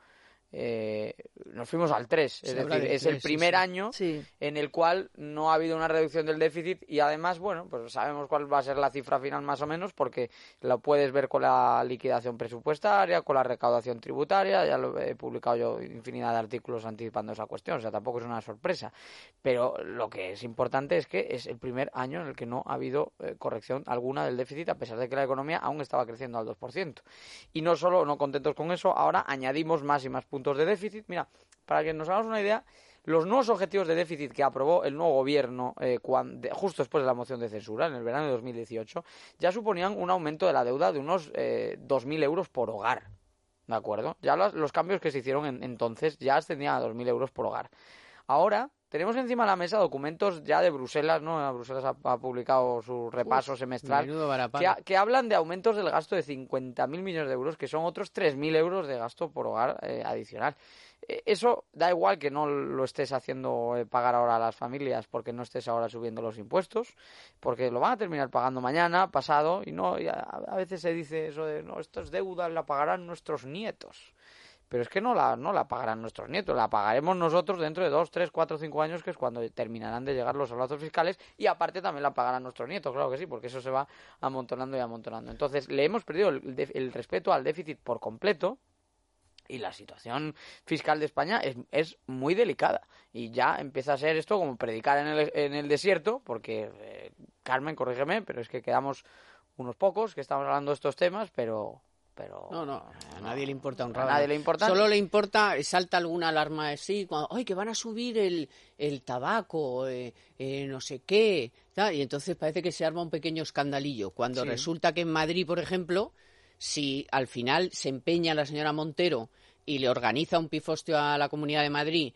nos fuimos al 3, es decir, es el primer año en el cual no ha habido una reducción del déficit y además, bueno, pues sabemos cuál va a ser la cifra final más o menos porque lo puedes ver con la liquidación presupuestaria, con la recaudación tributaria, ya lo he publicado yo infinidad de artículos anticipando esa cuestión, o sea, tampoco es una sorpresa, pero lo que es importante es que es el primer año en el que no ha habido corrección alguna del déficit a pesar de que la economía aún estaba creciendo al 2%. Y no solo no contentos con eso, ahora añadimos más y más puntos de déficit. Mira, para que nos hagamos una idea, los nuevos objetivos de déficit que aprobó el nuevo gobierno justo después de la moción de censura, en el verano de 2018, ya suponían un aumento de la deuda de unos 2.000 euros por hogar. ¿De acuerdo? Ya los cambios que se hicieron entonces ya ascendían a 2.000 euros por hogar. Ahora tenemos encima de la mesa documentos ya de Bruselas, ¿no? Bruselas ha publicado su repaso semestral que hablan de aumentos del gasto de 50.000 millones de euros, que son otros 3.000 euros de gasto por hogar adicional. Eso da igual que no lo estés haciendo pagar ahora a las familias porque no estés ahora subiendo los impuestos, porque lo van a terminar pagando mañana, pasado, y a veces se dice eso de, no, esto es deuda, la pagarán nuestros nietos. Pero es que no la pagarán nuestros nietos, la pagaremos nosotros dentro de 2, 3, 4, 5 años, que es cuando terminarán de llegar los salvados fiscales, y aparte también la pagarán nuestros nietos, claro que sí, porque eso se va amontonando y amontonando. Entonces, le hemos perdido el respeto al déficit por completo, y la situación fiscal de España es muy delicada. Y ya empieza a ser esto como predicar en el desierto, porque, Carmen, corrígeme, pero es que quedamos unos pocos que estamos hablando de estos temas, pero No, a nadie le importa un rábano. A nadie le importa. Solo le importa, salta alguna alarma así, cuando, ¡ay, que van a subir el tabaco, no sé qué! ¿Tal? Y entonces parece que se arma un pequeño escandalillo. Cuando resulta que en Madrid, por ejemplo, si al final se empeña la señora Montero y le organiza un pifostio a la Comunidad de Madrid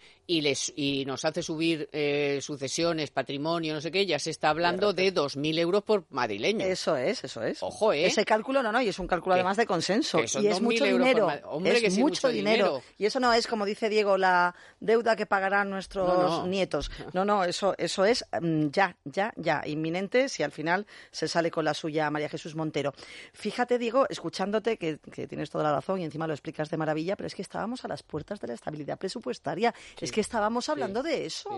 y nos hace subir sucesiones, patrimonio, no sé qué, ya se está hablando de 2.000 euros por madrileño. Eso es. Ojo, Ese cálculo y es un cálculo además de consenso. Y es mucho dinero. Es mucho dinero. Y eso no es, como dice Diego, la deuda que pagarán nuestros nietos. No, eso es ya, inminente si al final se sale con la suya María Jesús Montero. Fíjate, Diego, escuchándote, que tienes toda la razón y encima lo explicas de maravilla, pero es que estábamos a las puertas de la estabilidad presupuestaria. Es que estábamos hablando de eso.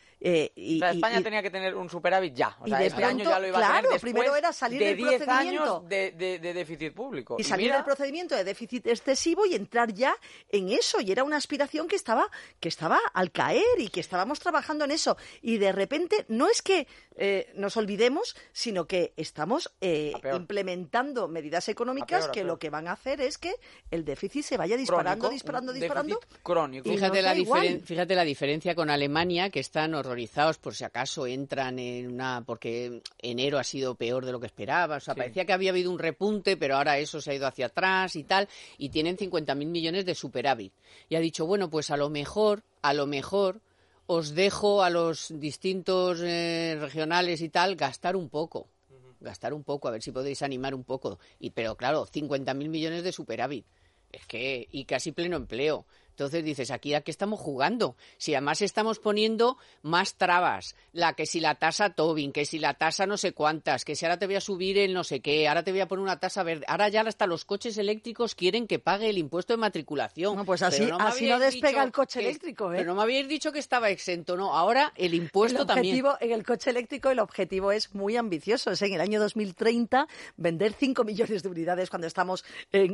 España tenía que tener un superávit ya. O sea, este año ya lo iba a tener después primero era salir de del 10 procedimiento años de déficit público. Y salir del procedimiento de déficit excesivo y entrar ya en eso. Y era una aspiración que estaba al caer y que estábamos trabajando en eso. Y de repente no es que nos olvidemos, sino que estamos implementando medidas económicas que lo que van a hacer es que el déficit se vaya disparando. Crónico. Fíjate la diferencia con Alemania, que están horrorizados por si acaso entran porque enero ha sido peor de lo que esperaban. O sea, parecía que había habido un repunte, pero ahora eso se ha ido hacia atrás y tal, y tienen 50.000 millones de superávit. Y ha dicho, bueno, pues a lo mejor os dejo a los distintos regionales y tal gastar un poco, a ver si podéis animar un poco. Pero claro, 50.000 millones de superávit. Y casi pleno empleo. Entonces dices, ¿aquí a qué estamos jugando? Si además estamos poniendo más trabas, que si la tasa Tobin, que si la tasa no sé cuántas, que si ahora te voy a subir el no sé qué, ahora te voy a poner una tasa verde, ahora ya hasta los coches eléctricos quieren que pague el impuesto de matriculación. No, pues así no despega el coche eléctrico, Pero no me habíais dicho que estaba exento, no, ahora el impuesto también. En el coche eléctrico el objetivo es muy ambicioso, es en el año 2030 vender 5 millones de unidades cuando estamos en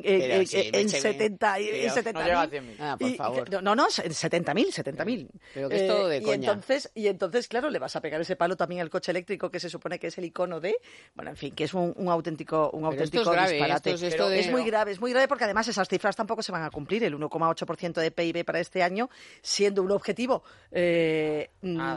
70 y 70.000. No llega a 100.000. Por favor. No, 70.000. Pero que es todo de coña. Y entonces, claro, le vas a pegar ese palo también al coche eléctrico, que se supone que es el icono de... Bueno, en fin, que es un auténtico disparate. Es muy grave porque además esas cifras tampoco se van a cumplir. El 1,8% de PIB para este año, siendo un objetivo terrible.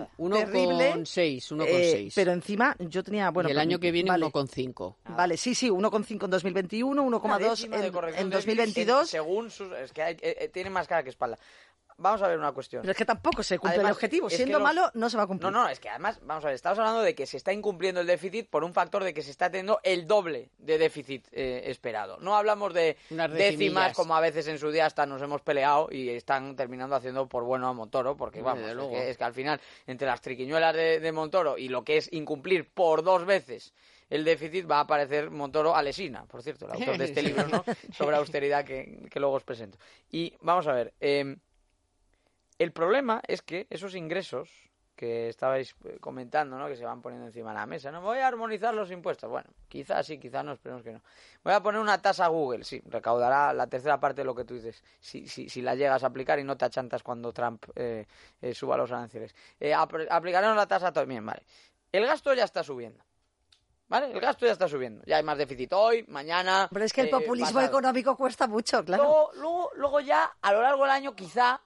1,6. Pero encima yo tenía... y el año que viene 1,5. Vale, sí, 1,5 en 2021, 1,2 en 2022. Según es que tiene más cara que espalda. Vamos a ver una cuestión. Pero es que tampoco se cumple el objetivo. Siendo malo, no se va a cumplir. No, es que además, vamos a ver, estamos hablando de que se está incumpliendo el déficit por un factor de que se está teniendo el doble de déficit esperado. No hablamos de décimas, como a veces en su día hasta nos hemos peleado y están terminando haciendo por bueno a Montoro, porque vamos, es que al final, entre las triquiñuelas de Montoro y lo que es incumplir por 2 veces el déficit, va a aparecer Montoro Alesina, por cierto, el autor de este libro, ¿no? Sobre austeridad que luego os presento. Y vamos a ver, el problema es que esos ingresos que estabais comentando, ¿no? Que se van poniendo encima de la mesa, ¿no? Voy a armonizar los impuestos. Bueno, quizás sí, quizás no, esperemos que no. Voy a poner una tasa a Google, sí, recaudará la tercera parte de lo que tú dices, si la llegas a aplicar y no te achantas cuando Trump suba los aranceles. Aplicaremos la tasa también, vale. El gasto ya está subiendo. ¿Vale? El gasto ya está subiendo. Ya hay más déficit hoy, mañana. Pero es que el populismo pasado. económico cuesta mucho, claro. Luego ya, a lo largo del año, quizá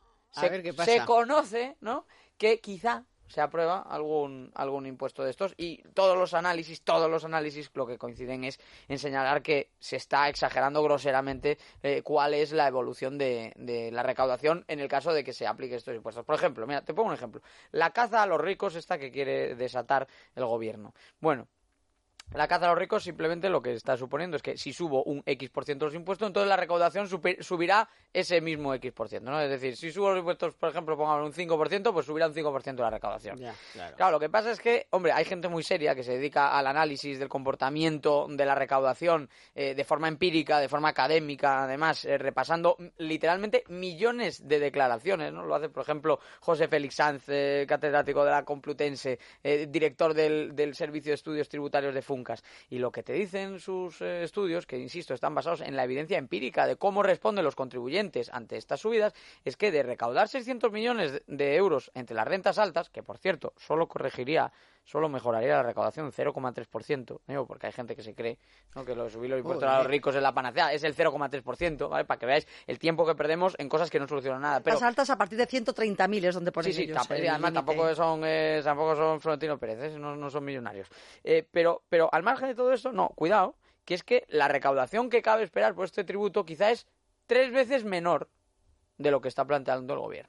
se conoce, ¿no? Que quizá se aprueba algún impuesto de estos, y todos los análisis lo que coinciden es en señalar que se está exagerando groseramente cuál es la evolución de la recaudación en el caso de que se aplique estos impuestos. Por ejemplo, mira, te pongo un ejemplo. La caza a los ricos esta que quiere desatar el gobierno. Bueno, la caza a los ricos simplemente lo que está suponiendo es que si subo un X% de los impuestos, entonces la recaudación subirá ese mismo X%, ¿no? Es decir, si subo los impuestos, por ejemplo, pongamos un 5%, pues subirá un 5% la recaudación. Ya, claro, lo que pasa es que, hombre, hay gente muy seria que se dedica al análisis del comportamiento de la recaudación de forma empírica, de forma académica, además, repasando literalmente millones de declaraciones, ¿no? Lo hace, por ejemplo, José Félix Sanz, catedrático de la Complutense, director del Servicio de Estudios Tributarios de Funcas. Y lo que te dicen sus estudios, que insisto, están basados en la evidencia empírica de cómo responden los contribuyentes ante estas subidas, es que de recaudar 600 millones de euros entre las rentas altas, que por cierto solo mejoraría la recaudación 0,3%, digo, porque hay gente que se cree, ¿no?, que lo de subir los impuestos a los ricos es la panacea, es el 0,3%, ¿vale? Para que veáis el tiempo que perdemos en cosas que no solucionan nada. Pero las altas a partir de 130.000 es donde ponen ellos. Sí, además tampoco son Florentino Pérez, no son millonarios. Pero al margen de todo esto, no, cuidado, que es que la recaudación que cabe esperar por este tributo quizá es 3 veces menor de lo que está planteando el gobierno.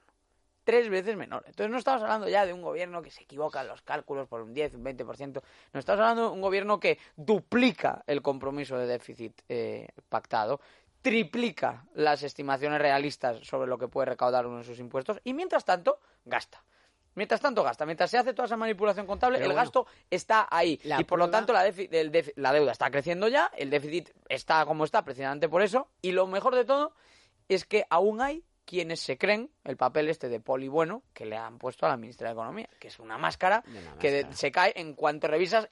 3 veces menor. Entonces no estamos hablando ya de un gobierno que se equivoca en los cálculos por un 10, un 20%. No estamos hablando de un gobierno que duplica el compromiso de déficit pactado, triplica las estimaciones realistas sobre lo que puede recaudar uno de sus impuestos y mientras tanto gasta. Mientras se hace toda esa manipulación contable, el gasto está ahí. Y por lo tanto la deuda está creciendo ya, el déficit está como está precisamente por eso. Y lo mejor de todo es que aún hay quienes se creen el papel este de poli bueno que le han puesto a la ministra de Economía, que es una máscara que se cae en cuanto revisas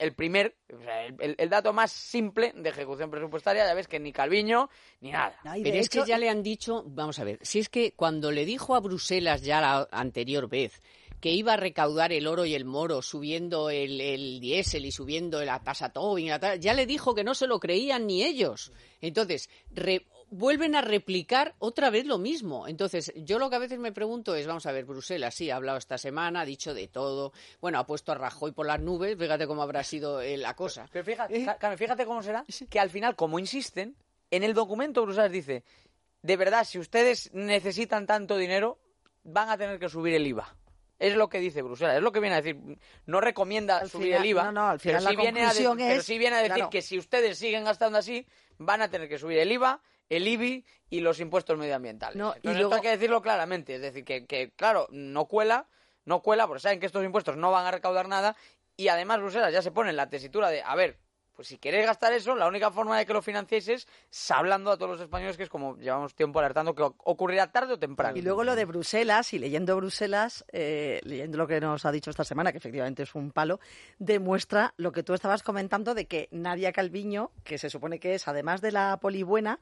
el dato más simple de ejecución presupuestaria. Ya ves que ni Calviño ni nada. No, pero es que ya le han dicho, vamos a ver, si es que cuando le dijo a Bruselas ya la anterior vez que iba a recaudar el oro y el moro subiendo el diésel y subiendo la tasa Tobin, ya le dijo que no se lo creían ni ellos. Entonces, vuelven a replicar otra vez lo mismo. Entonces, yo lo que a veces me pregunto es, vamos a ver, Bruselas sí ha hablado esta semana, ha dicho de todo, bueno, ha puesto a Rajoy por las nubes, fíjate cómo habrá sido la cosa. Pero fíjate cómo será, que al final, como insisten, en el documento Bruselas dice, de verdad, si ustedes necesitan tanto dinero, van a tener que subir el IVA. Es lo que dice Bruselas, es lo que viene a decir. No recomienda subir el IVA, al final pero sí viene a decir que si ustedes siguen gastando así, van a tener que subir el IVA, el IBI y los impuestos medioambientales. Entonces, esto hay que decirlo claramente. Es decir, que claro, no cuela, porque saben que estos impuestos no van a recaudar nada. Y además Bruselas ya se pone en la tesitura de, a ver, pues si queréis gastar eso, la única forma de que lo financiéis es hablando a todos los españoles, que es como llevamos tiempo alertando que ocurrirá tarde o temprano. Y luego lo de Bruselas, y leyendo Bruselas, leyendo lo que nos ha dicho esta semana, que efectivamente es un palo, demuestra lo que tú estabas comentando de que Nadia Calviño, que se supone que es, además de la polibuena,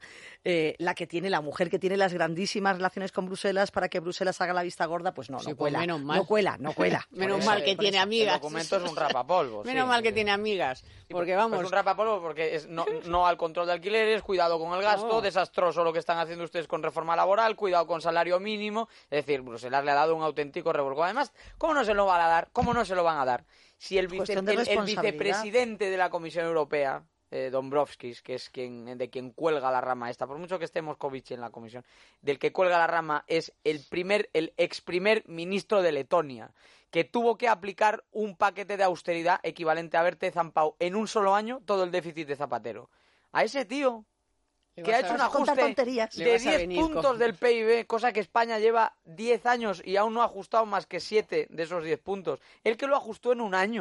la mujer que tiene las grandísimas relaciones con Bruselas para que Bruselas haga la vista gorda, pues no cuela. Menos mal. No cuela. Menos mal que tiene amigas. El documento es un rapapolvo. Menos mal que tiene amigas, porque vamos... Es un rapapolvo porque no al control de alquileres, cuidado con el gasto, desastroso lo que están haciendo ustedes con reforma laboral, cuidado con salario mínimo. Es decir, Bruselas le ha dado un auténtico revolcón. Además, ¿cómo no se lo van a dar? ¿Cómo no se lo van a dar? Si el vicepresidente de la Comisión Europea, Dombrovskis, que es de quien cuelga la rama esta, por mucho que esté Moscovici en la comisión, del que cuelga la rama es el ex primer ministro de Letonia, que tuvo que aplicar un paquete de austeridad equivalente a haberte zampado en un solo año todo el déficit de Zapatero. A ese tío, que ha hecho un ajuste de 10 puntos del PIB, cosa que España lleva 10 años y aún no ha ajustado más que 7 de esos 10 puntos. El que lo ajustó en un año.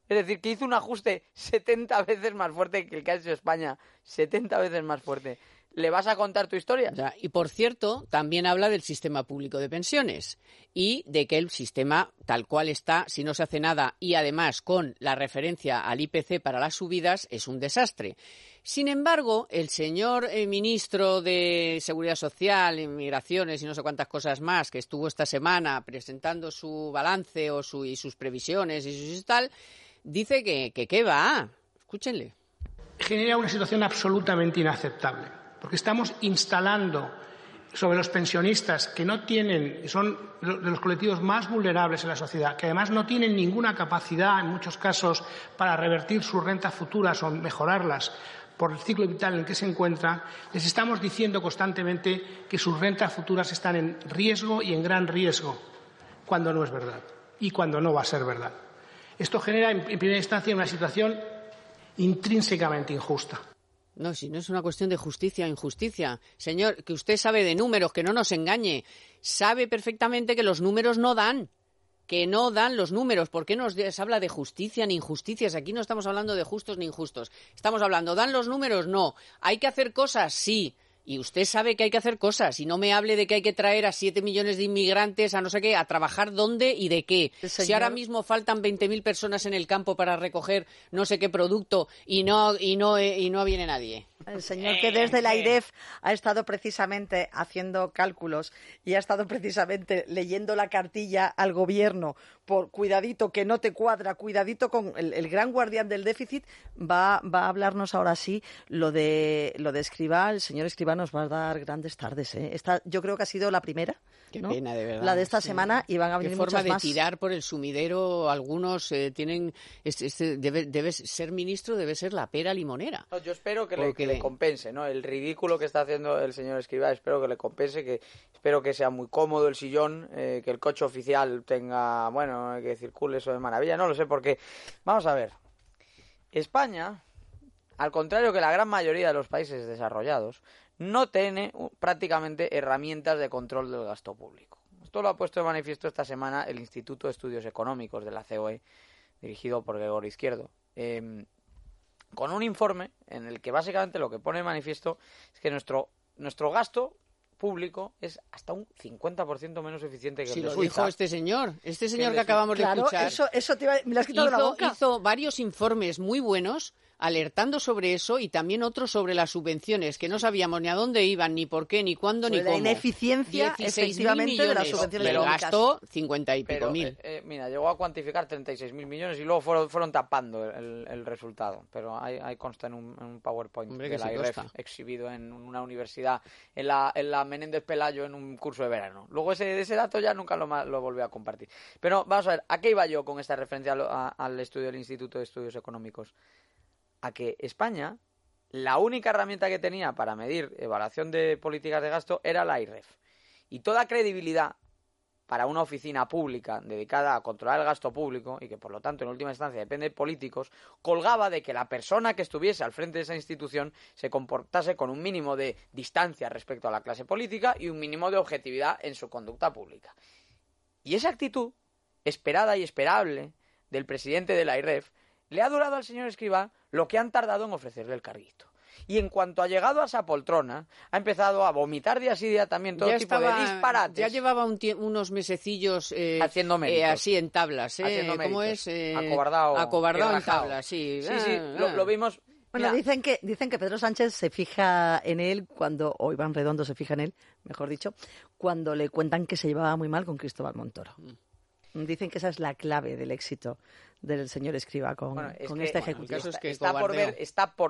Es decir, que hizo un ajuste 70 veces más fuerte que el que ha hecho España. 70 veces más fuerte. ¿Le vas a contar tu historia? Ya, y por cierto, también habla del sistema público de pensiones y de que el sistema tal cual está, si no se hace nada y además con la referencia al IPC para las subidas, es un desastre. Sin embargo, el señor ministro de Seguridad Social, Inmigraciones y no sé cuántas cosas más, que estuvo esta semana presentando su balance y sus previsiones y sus tal, dice que qué va. Escúchenle. Genera una situación absolutamente inaceptable, porque estamos instalando sobre los pensionistas que no tienen, son de los colectivos más vulnerables en la sociedad, que además no tienen ninguna capacidad en muchos casos para revertir sus rentas futuras o mejorarlas por el ciclo vital en el que se encuentran, les estamos diciendo constantemente que sus rentas futuras están en riesgo y en gran riesgo, cuando no es verdad y cuando no va a ser verdad. Esto genera, en primera instancia, una situación intrínsecamente injusta. No, si no es una cuestión de justicia o injusticia. Señor, que usted sabe de números, que no nos engañe. Sabe perfectamente que los números no dan. Que no dan los números. ¿Por qué nos habla de justicia ni injusticias? Aquí no estamos hablando de justos ni injustos. Estamos hablando, ¿dan los números? No. ¿Hay que hacer cosas? Sí. Y usted sabe que hay que hacer cosas. Y no me hable de que hay que traer a 7 millones de inmigrantes a no sé qué, a trabajar dónde y de qué. Si ahora mismo faltan 20.000 personas en el campo para recoger no sé qué producto y no viene nadie. El señor que desde la AIREF ha estado precisamente haciendo cálculos y ha estado precisamente leyendo la cartilla al gobierno por cuidadito que no te cuadra, cuidadito con el gran guardián del déficit, va a hablarnos ahora sí lo de Escrivá. El señor Escrivá nos va a dar grandes tardes. Yo creo que ha sido la primera. Qué ¿no? pena, de verdad. La de esta semana y van a venir muchas más. Qué forma de tirar por el sumidero. Algunos tienen... debe ser ministro, debe ser la pera limonera. No, yo espero que le compense, ¿no? El ridículo que está haciendo el señor Escrivá, espero que le compense, espero que sea muy cómodo el sillón, que el coche oficial tenga, bueno, que circule, eso de maravilla, no lo sé, porque, vamos a ver, España, al contrario que la gran mayoría de los países desarrollados, no tiene prácticamente herramientas de control del gasto público. Esto lo ha puesto de manifiesto esta semana el Instituto de Estudios Económicos de la COE, dirigido por Gregorio Izquierdo, con un informe en el que básicamente lo que pone de manifiesto es que nuestro gasto público es hasta un 50% menos eficiente que el de Suiza. Si lo dijo este señor que acabamos de escuchar. Eso me lo has quitado de la boca. Hizo varios informes muy buenos alertando sobre eso y también otros sobre las subvenciones, que no sabíamos ni a dónde iban, ni por qué, ni cuándo, ni cómo. La ineficiencia, efectivamente, de las subvenciones pero públicas. Gastó 50 y pico mil. Mira, llegó a cuantificar 36.000 millones y luego fueron tapando el resultado. Pero ahí consta en un PowerPoint de la IREF, exhibido en una universidad, en la Menéndez Pelayo, en un curso de verano. Luego ese dato ya nunca lo volví a compartir. Pero vamos a ver, ¿a qué iba yo con esta referencia al estudio del Instituto de Estudios Económicos? A que España, la única herramienta que tenía para medir evaluación de políticas de gasto era la IREF. Y toda credibilidad para una oficina pública dedicada a controlar el gasto público, y que por lo tanto en última instancia depende de políticos, colgaba de que la persona que estuviese al frente de esa institución se comportase con un mínimo de distancia respecto a la clase política y un mínimo de objetividad en su conducta pública. Y esa actitud, esperada y esperable, del presidente de la IREF, le ha durado al señor Escrivá lo que han tardado en ofrecerle el carguito. Y en cuanto ha llegado a esa poltrona, ha empezado a vomitar día sí día también todo tipo de disparates. Ya llevaba unos mesecillos haciendo méritos. Así en tablas. ¿Cómo es? Acobardado en tablas, sí. Sí, lo vimos. Bueno, dicen que Pedro Sánchez se fija en él o Iván Redondo se fija en él, mejor dicho, cuando le cuentan que se llevaba muy mal con Cristóbal Montoro. Dicen que esa es la clave del éxito del señor Escrivá con este ejecutivo. Está por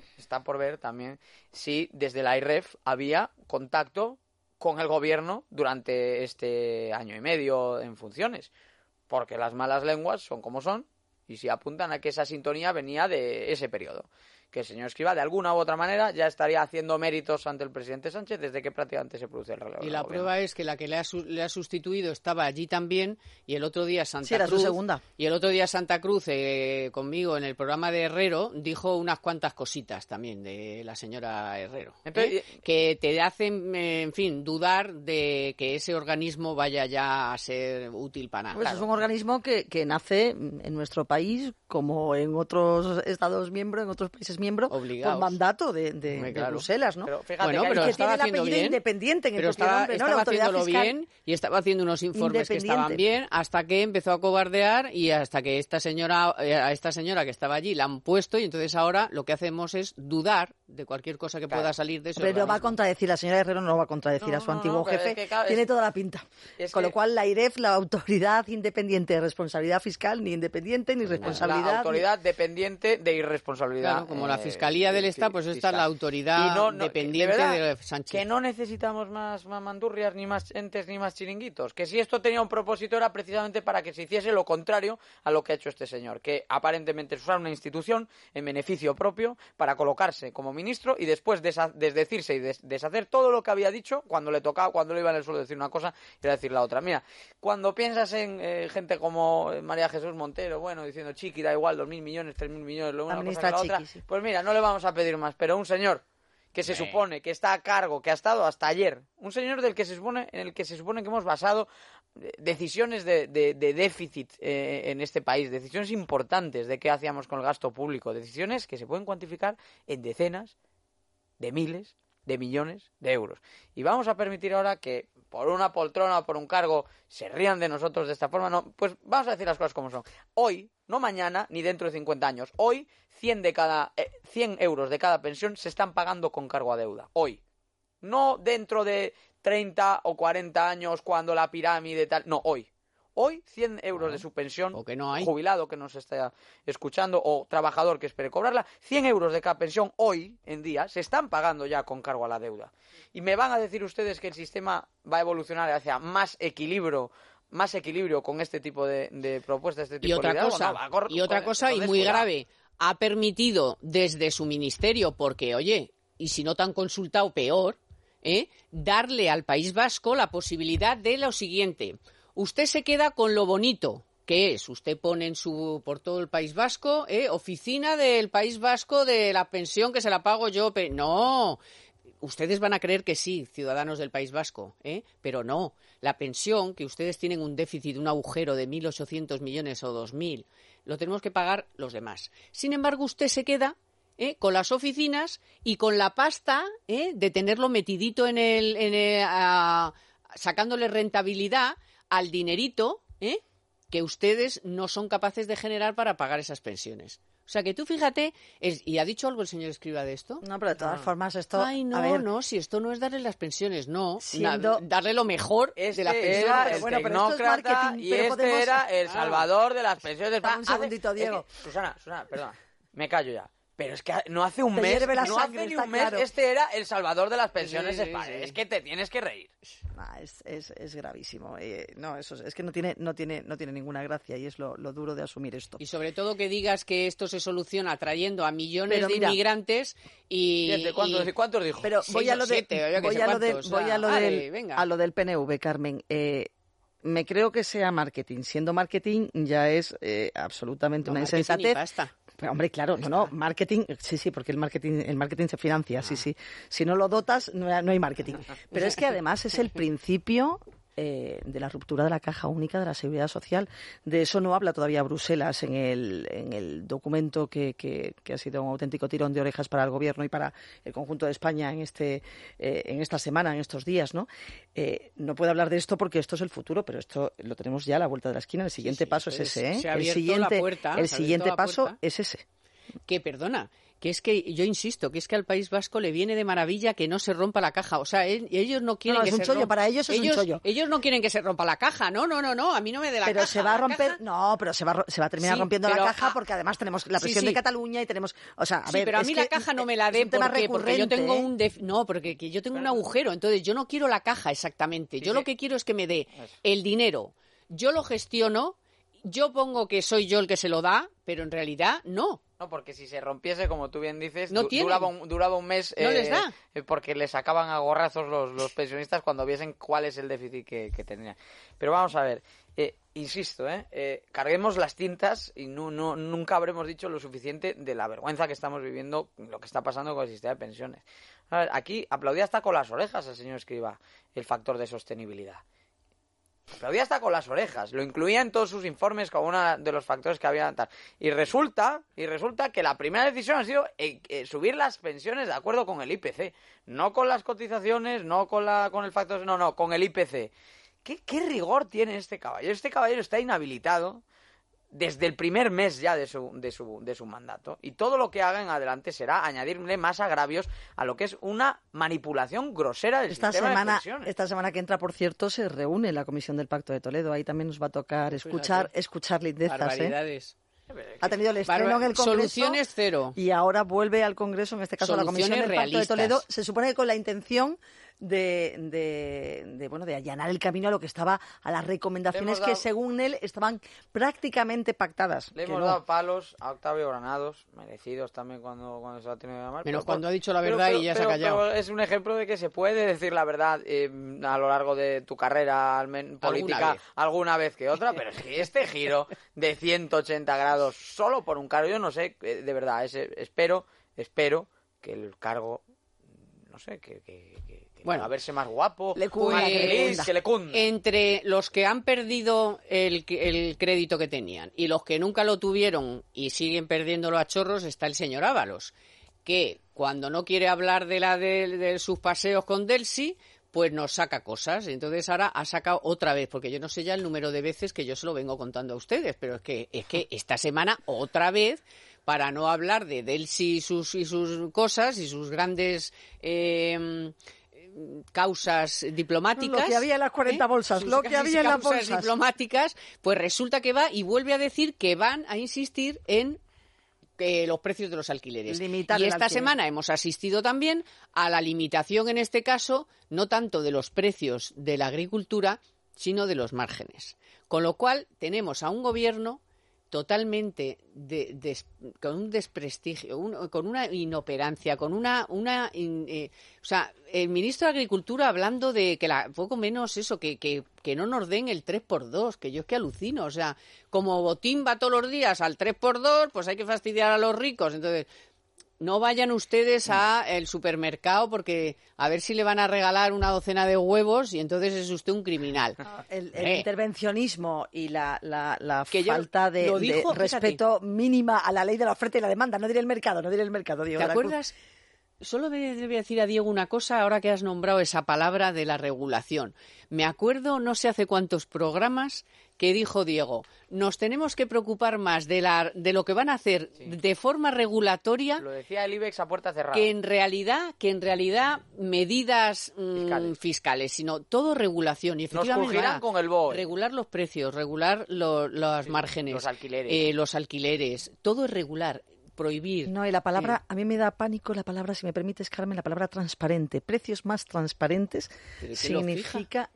ver también si desde la IREF había contacto con el gobierno durante este año y medio en funciones, porque las malas lenguas son como son y si apuntan a que esa sintonía venía de ese periodo. que el señor Escrivá, de alguna u otra manera, ya estaría haciendo méritos ante el presidente Sánchez desde que prácticamente se produce el relevo. Y la prueba es que la que le ha sustituido estaba allí también, y el otro día Santa era Cruz, su segunda. Y el otro día Santa Cruz, conmigo en el programa de Herrero, dijo unas cuantas cositas también de la señora Herrero, que te hacen, en fin, dudar de que ese organismo vaya ya a ser útil para nada. Pues es un organismo que nace en nuestro país, como en otros Estados miembros, en otros países miembros, obligados, con mandato de Bruselas, ¿no? Pero fíjate pero que estaba tiene el apellido independiente en el propio nombre, ¿no? La autoridad haciéndolo fiscal bien y estaba haciendo unos informes que estaban bien, hasta que empezó a cobardear y hasta que a esta señora que estaba allí la han puesto, y entonces ahora lo que hacemos es dudar de cualquier cosa que pueda salir de eso. Pero no va a contradecir, la señora Herrero no va a contradecir a su antiguo jefe, tiene toda la pinta. Con lo cual la AIREF, la Autoridad Independiente de Responsabilidad Fiscal, ni independiente ni responsabilidad. La Autoridad Dependiente de Irresponsabilidad. Claro, como la Fiscalía del Estado, pues esta es la Autoridad Dependiente de Sánchez. Que no necesitamos más mamandurrias, ni más entes, ni más chiringuitos. Que si esto tenía un propósito era precisamente para que se hiciese lo contrario a lo que ha hecho este señor, que aparentemente es usar una institución en beneficio propio para colocarse como ministro y después desdecirse y deshacer todo lo que había dicho cuando le tocaba, cuando le iba en el suelo decir una cosa y decir la otra. Mira, cuando piensas en gente como María Jesús Montero, bueno, diciendo chiqui, da igual, 2.000 millones, 3.000 millones, lo una cosa que la otra, sí. Pues mira, no le vamos a pedir más, pero un señor que se supone que está a cargo, que ha estado hasta ayer, un señor en el que se supone que hemos basado decisiones de déficit en este país, decisiones importantes de qué hacíamos con el gasto público, decisiones que se pueden cuantificar en decenas de miles de millones de euros. Y vamos a permitir ahora que por una poltrona o por un cargo se rían de nosotros de esta forma. No, pues vamos a decir las cosas como son. Hoy, no mañana ni dentro de 50 años, hoy 100 euros de cada pensión se están pagando con cargo a deuda. Hoy. No dentro de 30 o 40 años cuando la pirámide tal. No, hoy. Hoy 100 euros de su pensión, o que no hay. Jubilado que nos está escuchando o trabajador que espere cobrarla, 100 euros de cada pensión hoy en día se están pagando ya con cargo a la deuda. Y me van a decir ustedes que el sistema va a evolucionar hacia más equilibrio con este tipo de propuestas, este tipo de ideas. Y otra cosa, y muy grave, ha permitido desde su ministerio, porque, oye, y si no te han consultado, peor, darle al País Vasco la posibilidad de lo siguiente. Usted se queda con lo bonito, que es, usted pone por todo el País Vasco, oficina del País Vasco de la pensión que se la pago yo. No, ustedes van a creer que sí, ciudadanos del País Vasco, pero no. La pensión, que ustedes tienen un déficit, un agujero de 1.800 millones o 2.000, lo tenemos que pagar los demás. Sin embargo, usted se queda con las oficinas y con la pasta de tenerlo metidito sacándole rentabilidad al dinerito que ustedes no son capaces de generar para pagar esas pensiones. O sea, que tú fíjate, ¿y ha dicho algo el señor Escrivá de esto? No, pero de todas formas esto... Ay, no, a ver, no, si esto no es darle las pensiones, no. Siendo... Darle lo mejor de las pensiones. Era el tecnócrata y este era el salvador de las pensiones. Un segundito, Diego. Susana, perdona, me callo ya. Pero es que no hace un mes, claro. Este era el salvador de las pensiones. Sí. Es que te tienes que reír. Es gravísimo. No, eso es que no tiene ninguna gracia y es lo duro de asumir esto. Y sobre todo que digas que esto se soluciona atrayendo a millones de inmigrantes y... ¿Cuántos dijo? Pero voy a lo del PNV, Carmen. Me creo que sea marketing. Siendo marketing ya es absolutamente una insensatez. Pero, hombre, claro, no, marketing, sí, porque el marketing se financia, sí. Si no lo dotas, no hay marketing. Pero es que además es el principio de la ruptura de la caja única de la Seguridad Social. De eso no habla todavía Bruselas en el documento que ha sido un auténtico tirón de orejas para el Gobierno y para el conjunto de España en esta semana, en estos días, ¿no? No puede hablar de esto porque esto es el futuro, pero esto lo tenemos ya a la vuelta de la esquina. El siguiente paso es ese, Se ha abierto la puerta, el siguiente paso es ese. Que, perdona, que es que yo insisto, que es que al País Vasco le viene de maravilla que no se rompa la caja. O sea, ellos no quieren que se rompa. Es un chollo, para ellos es un chollo. Ellos no quieren que se rompa la caja. No, a mí no me dé la caja. Pero se va a romper, pero se va a terminar rompiendo la caja porque además tenemos la presión de Cataluña y tenemos, o sea, a ver, pero a mí la caja no me la dé porque yo tengo porque yo tengo un agujero, entonces yo no quiero la caja exactamente. Yo lo que quiero es que me dé el dinero. Yo lo gestiono. Yo pongo que soy yo el que se lo da, pero en realidad no. No, porque si se rompiese, como tú bien dices, no duraba un mes. No les da. Porque les sacaban a gorrazos los pensionistas cuando viesen cuál es el déficit que tenían. Pero vamos a ver, insisto, carguemos las tintas y nunca habremos dicho lo suficiente de la vergüenza que estamos viviendo, lo que está pasando con el sistema de pensiones. A ver, aquí aplaudía hasta con las orejas al señor Escrivá el factor de sostenibilidad. Aplaudía hasta con las orejas, lo incluía en todos sus informes como uno de los factores que había tal. Y resulta que la primera decisión ha sido subir las pensiones de acuerdo con el IPC, no con las cotizaciones, no con el factor, no, con el IPC. ¿Qué rigor tiene este caballero? Este caballero está inhabilitado desde el primer mes ya de su mandato, y todo lo que haga en adelante será añadirle más agravios a lo que es una manipulación grosera del sistema de pensiones. Esta semana que entra, por cierto, se reúne la Comisión del Pacto de Toledo. Ahí también nos va a tocar escuchar lindezas. Barbaridades. Ha tenido el estreno en el Congreso. Soluciones cero. Y ahora vuelve al Congreso, en este caso a la Comisión del Pacto de Toledo. Se supone que con la intención de allanar el camino a lo que estaba, a las recomendaciones que según él estaban prácticamente pactadas. Le hemos dado palos a Octavio Granados, merecidos también cuando se ha tenido que llamar. Menos cuando ha dicho la verdad y ya se ha callado. Pero es un ejemplo de que se puede decir la verdad a lo largo de tu carrera política alguna vez que otra, pero es que este giro de 180 grados solo por un cargo, yo no sé, de verdad, espero que el cargo, no sé, bueno, a verse más guapo, más feliz, que le cunda. Entre los que han perdido el crédito que tenían y los que nunca lo tuvieron y siguen perdiéndolo a chorros está el señor Ábalos, que cuando no quiere hablar de sus paseos con Delcy, pues nos saca cosas. Entonces ahora ha sacado otra vez, porque yo no sé ya el número de veces que yo se lo vengo contando a ustedes, pero es que esta semana otra vez, para no hablar de Delcy y sus cosas y sus grandes causas diplomáticas. Lo que había en las 40 bolsas, lo que había en las bolsas diplomáticas, pues resulta que va y vuelve a decir que van a insistir en los precios de los alquileres. Limitar y el esta alquiler. semana hemos asistido también a la limitación, en este caso, no tanto de los precios de la agricultura, sino de los márgenes. Con lo cual tenemos a un gobierno totalmente con un desprestigio, con una inoperancia, con o sea, el ministro de Agricultura hablando de que poco menos eso, que no nos den el 3x2, que yo es que alucino, o sea, como Botín va todos los días al 3x2, pues hay que fastidiar a los ricos, entonces no vayan ustedes al supermercado porque a ver si le van a regalar una docena de huevos y entonces es usted un criminal. El intervencionismo y la que falta de respeto mínima a la ley de la oferta y la demanda. No diré el mercado, Diego. ¿Te acuerdas? Solo me voy a decir a Diego una cosa ahora que has nombrado esa palabra de la regulación. Me acuerdo, no sé hace cuántos programas, que dijo Diego, nos tenemos que preocupar más de lo que van a hacer de forma regulatoria. Lo decía el IBEX a puerta cerrada. Que en realidad medidas fiscales, sino todo regulación. Y efectivamente nos crujirán con el BOE. Regular los precios, regular los márgenes. Los alquileres. Todo es regular. Prohibir. No, y la palabra, a mí me da pánico la palabra, si me permites, Carmen, la palabra transparente. Precios más transparentes significa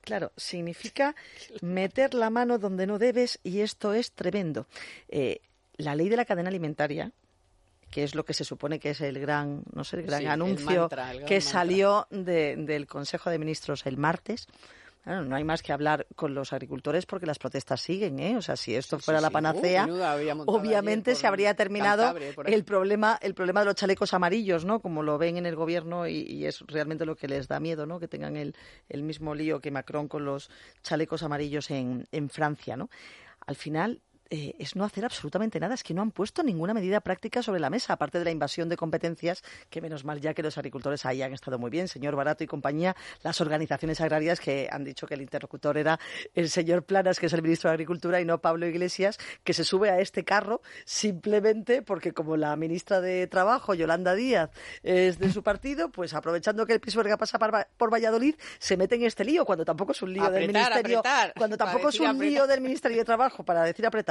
meter la mano donde no debes, y esto es tremendo. La ley de la cadena alimentaria, que es lo que se supone que es el gran anuncio que salió del Consejo de Ministros el martes. Bueno, no hay más que hablar con los agricultores porque las protestas siguen, O sea, si esto fuera la panacea, obviamente se habría terminado el problema de los chalecos amarillos, ¿no? Como lo ven en el gobierno y es realmente lo que les da miedo, ¿no? Que tengan el mismo lío que Macron con los chalecos amarillos en Francia, ¿no? Al final es no hacer absolutamente nada, es que no han puesto ninguna medida práctica sobre la mesa, aparte de la invasión de competencias, que menos mal ya que los agricultores ahí han estado muy bien, señor Barato y compañía, las organizaciones agrarias que han dicho que el interlocutor era el señor Planas, que es el ministro de Agricultura, y no Pablo Iglesias, que se sube a este carro simplemente porque como la ministra de Trabajo, Yolanda Díaz, es de su partido, pues aprovechando que el Pisuerga pasa por Valladolid, se mete en este lío, cuando tampoco es un lío del Ministerio, cuando tampoco es un lío del Ministerio de Trabajo para decir apretar.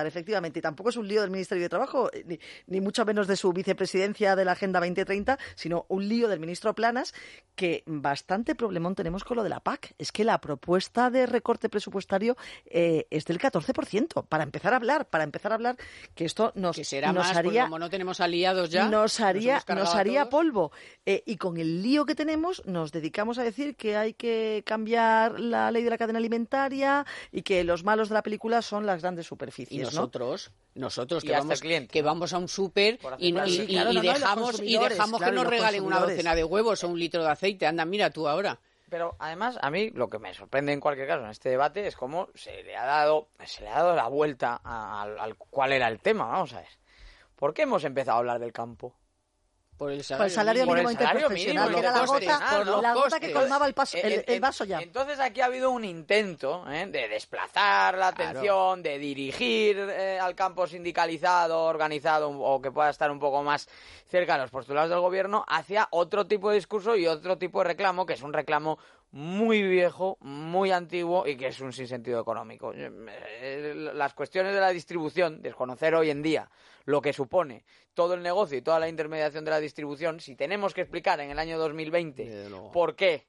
efectivamente. Y tampoco es un lío del Ministerio de Trabajo, ni mucho menos de su vicepresidencia de la Agenda 2030, sino un lío del ministro Planas, que bastante problemón tenemos con lo de la PAC. Es que la propuesta de recorte presupuestario es del 14%. Para empezar a hablar, que esto nos será nos más, haría, como no tenemos aliados ya, nos haría polvo. Y con el lío que tenemos, nos dedicamos a decir que hay que cambiar la ley de la cadena alimentaria y que los malos de la película son las grandes superficies. Y nosotros ¿no? que vamos a un súper y dejamos que nos regalen una docena de huevos o un litro de aceite. Anda, mira tú ahora. Pero además, a mí lo que me sorprende en cualquier caso en este debate es cómo se le ha dado la vuelta al cuál era el tema. Vamos a ver. ¿Por qué hemos empezado a hablar del campo? Por el salario mínimo interprofesional, que era la gota que colmaba el vaso ya. Entonces aquí ha habido un intento de desplazar la atención, de dirigir al campo sindicalizado, organizado o que pueda estar un poco más cerca de los postulados del gobierno hacia otro tipo de discurso y otro tipo de reclamo, que es un reclamo muy viejo, muy antiguo y que es un sinsentido económico. Las cuestiones de la distribución, desconocer hoy en día lo que supone todo el negocio y toda la intermediación de la distribución, si tenemos que explicar en el año 2020 por qué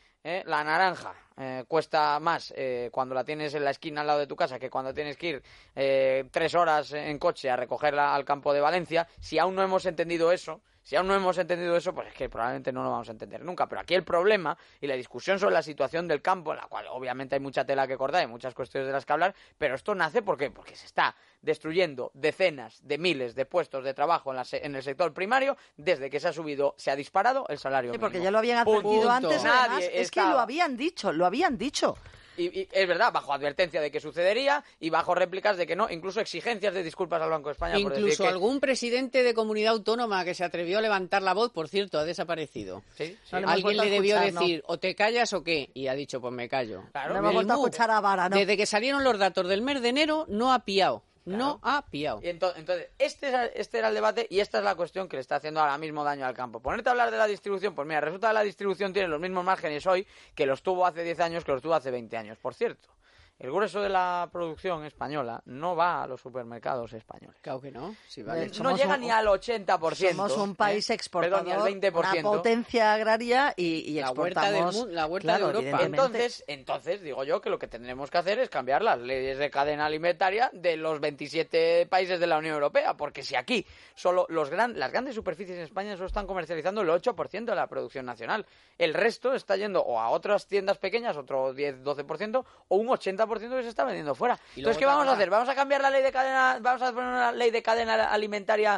la naranja cuesta más cuando la tienes en la esquina al lado de tu casa que cuando tienes que ir 3 horas en coche a recogerla al campo de Valencia, si aún no hemos entendido eso, pues es que probablemente no lo vamos a entender nunca. Pero aquí el problema y la discusión sobre la situación del campo, en la cual obviamente hay mucha tela que cortar y muchas cuestiones de las que hablar, pero esto nace ¿por qué? Porque se está destruyendo decenas de miles de puestos de trabajo en el sector primario desde que se ha disparado el salario mínimo. Porque ya lo habían advertido antes, además, es que lo habían dicho. Y es verdad, bajo advertencia de que sucedería y bajo réplicas de que no, incluso exigencias de disculpas al Banco de España. Incluso por decir que... algún presidente de comunidad autónoma que se atrevió a levantar la voz, por cierto, ha desaparecido. Sí. Alguien le debió decir, o te callas o qué, y ha dicho, pues me callo. Claro, no me vuelto a escuchar a Vara, ¿no? Desde que salieron los datos del mes de enero, no ha piado. Claro. No ha pillado. Y entonces, este era el debate y esta es la cuestión que le está haciendo ahora mismo daño al campo. Ponerte a hablar de la distribución, pues mira, resulta que la distribución tiene los mismos márgenes hoy que los tuvo hace 10 años, que los tuvo hace 20 años. Por cierto, el grueso de la producción española no va a los supermercados españoles. Claro que no. Sí, vale. No llega ni al 80%. Somos un país exportador, ni al 20%. Una potencia agraria y exportamos... La huerta de Europa. Entonces, digo yo que lo que tendremos que hacer es cambiar las leyes de cadena alimentaria de los 27 países de la Unión Europea, porque si aquí solo las grandes superficies en España solo están comercializando el 8% de la producción nacional. El resto está yendo o a otras tiendas pequeñas, otro 10-12%, o un 80% que se está vendiendo fuera. Entonces, ¿qué vamos a hacer? ¿Vamos a cambiar la ley de cadena? ¿Vamos a poner una ley de cadena alimentaria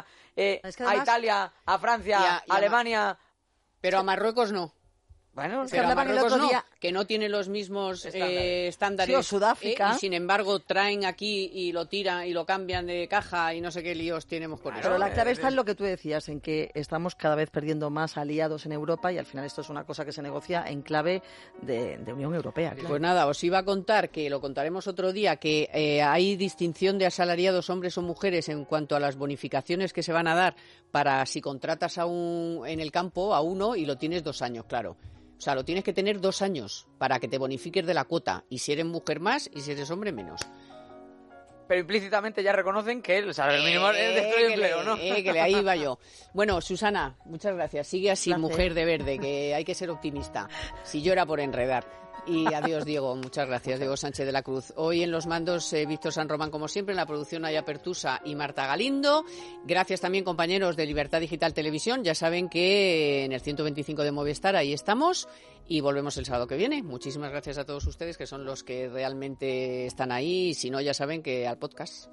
a Italia, a Francia, a Alemania? Pero a Marruecos no. Bueno, pero a Marruecos no, que no tiene los mismos estándares. Sí, o Sudáfrica. Y sin embargo traen aquí y lo tiran y lo cambian de caja y no sé qué líos tenemos con eso. Pero la clave está en lo que tú decías, en que estamos cada vez perdiendo más aliados en Europa y al final esto es una cosa que se negocia en clave de Unión Europea. Claro. Pues nada, os iba a contar, que lo contaremos otro día, que hay distinción de asalariados hombres o mujeres en cuanto a las bonificaciones que se van a dar para si contratas en el campo a uno y lo tienes 2 años, claro. O sea, lo tienes que tener 2 años para que te bonifiques de la cuota. Y si eres mujer más y si eres hombre menos. Pero implícitamente ya reconocen que el salario mínimo es destruir empleo, ¿no? Que ahí iba yo. Bueno, Susana, muchas gracias. Sigue así, mujer de verde, que hay que ser optimista. Si yo era por enredar. Y adiós, Diego. Muchas gracias, Diego Sánchez de la Cruz. Hoy en los mandos, Víctor San Román, como siempre, en la producción Aya Pertusa y Marta Galindo. Gracias también, compañeros de Libertad Digital Televisión. Ya saben que en el 125 de Movistar ahí estamos y volvemos el sábado que viene. Muchísimas gracias a todos ustedes, que son los que realmente están ahí. Y si no, ya saben que al podcast.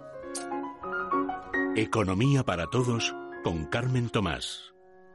Economía para todos con Carmen Tomás.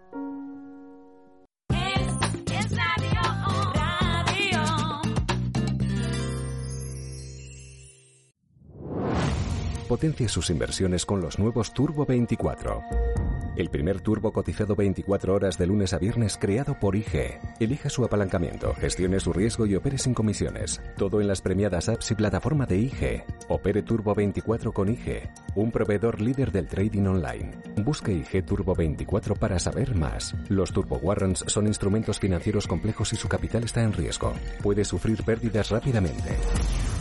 Potencia sus inversiones con los nuevos Turbo 24. El primer turbo cotizado 24 horas de lunes a viernes creado por IG. Elija su apalancamiento, gestione su riesgo y opere sin comisiones. Todo en las premiadas apps y plataforma de IG. Opere Turbo 24 con IG, un proveedor líder del trading online. Busque IG Turbo 24 para saber más. Los Turbo Warrants son instrumentos financieros complejos y su capital está en riesgo. Puede sufrir pérdidas rápidamente.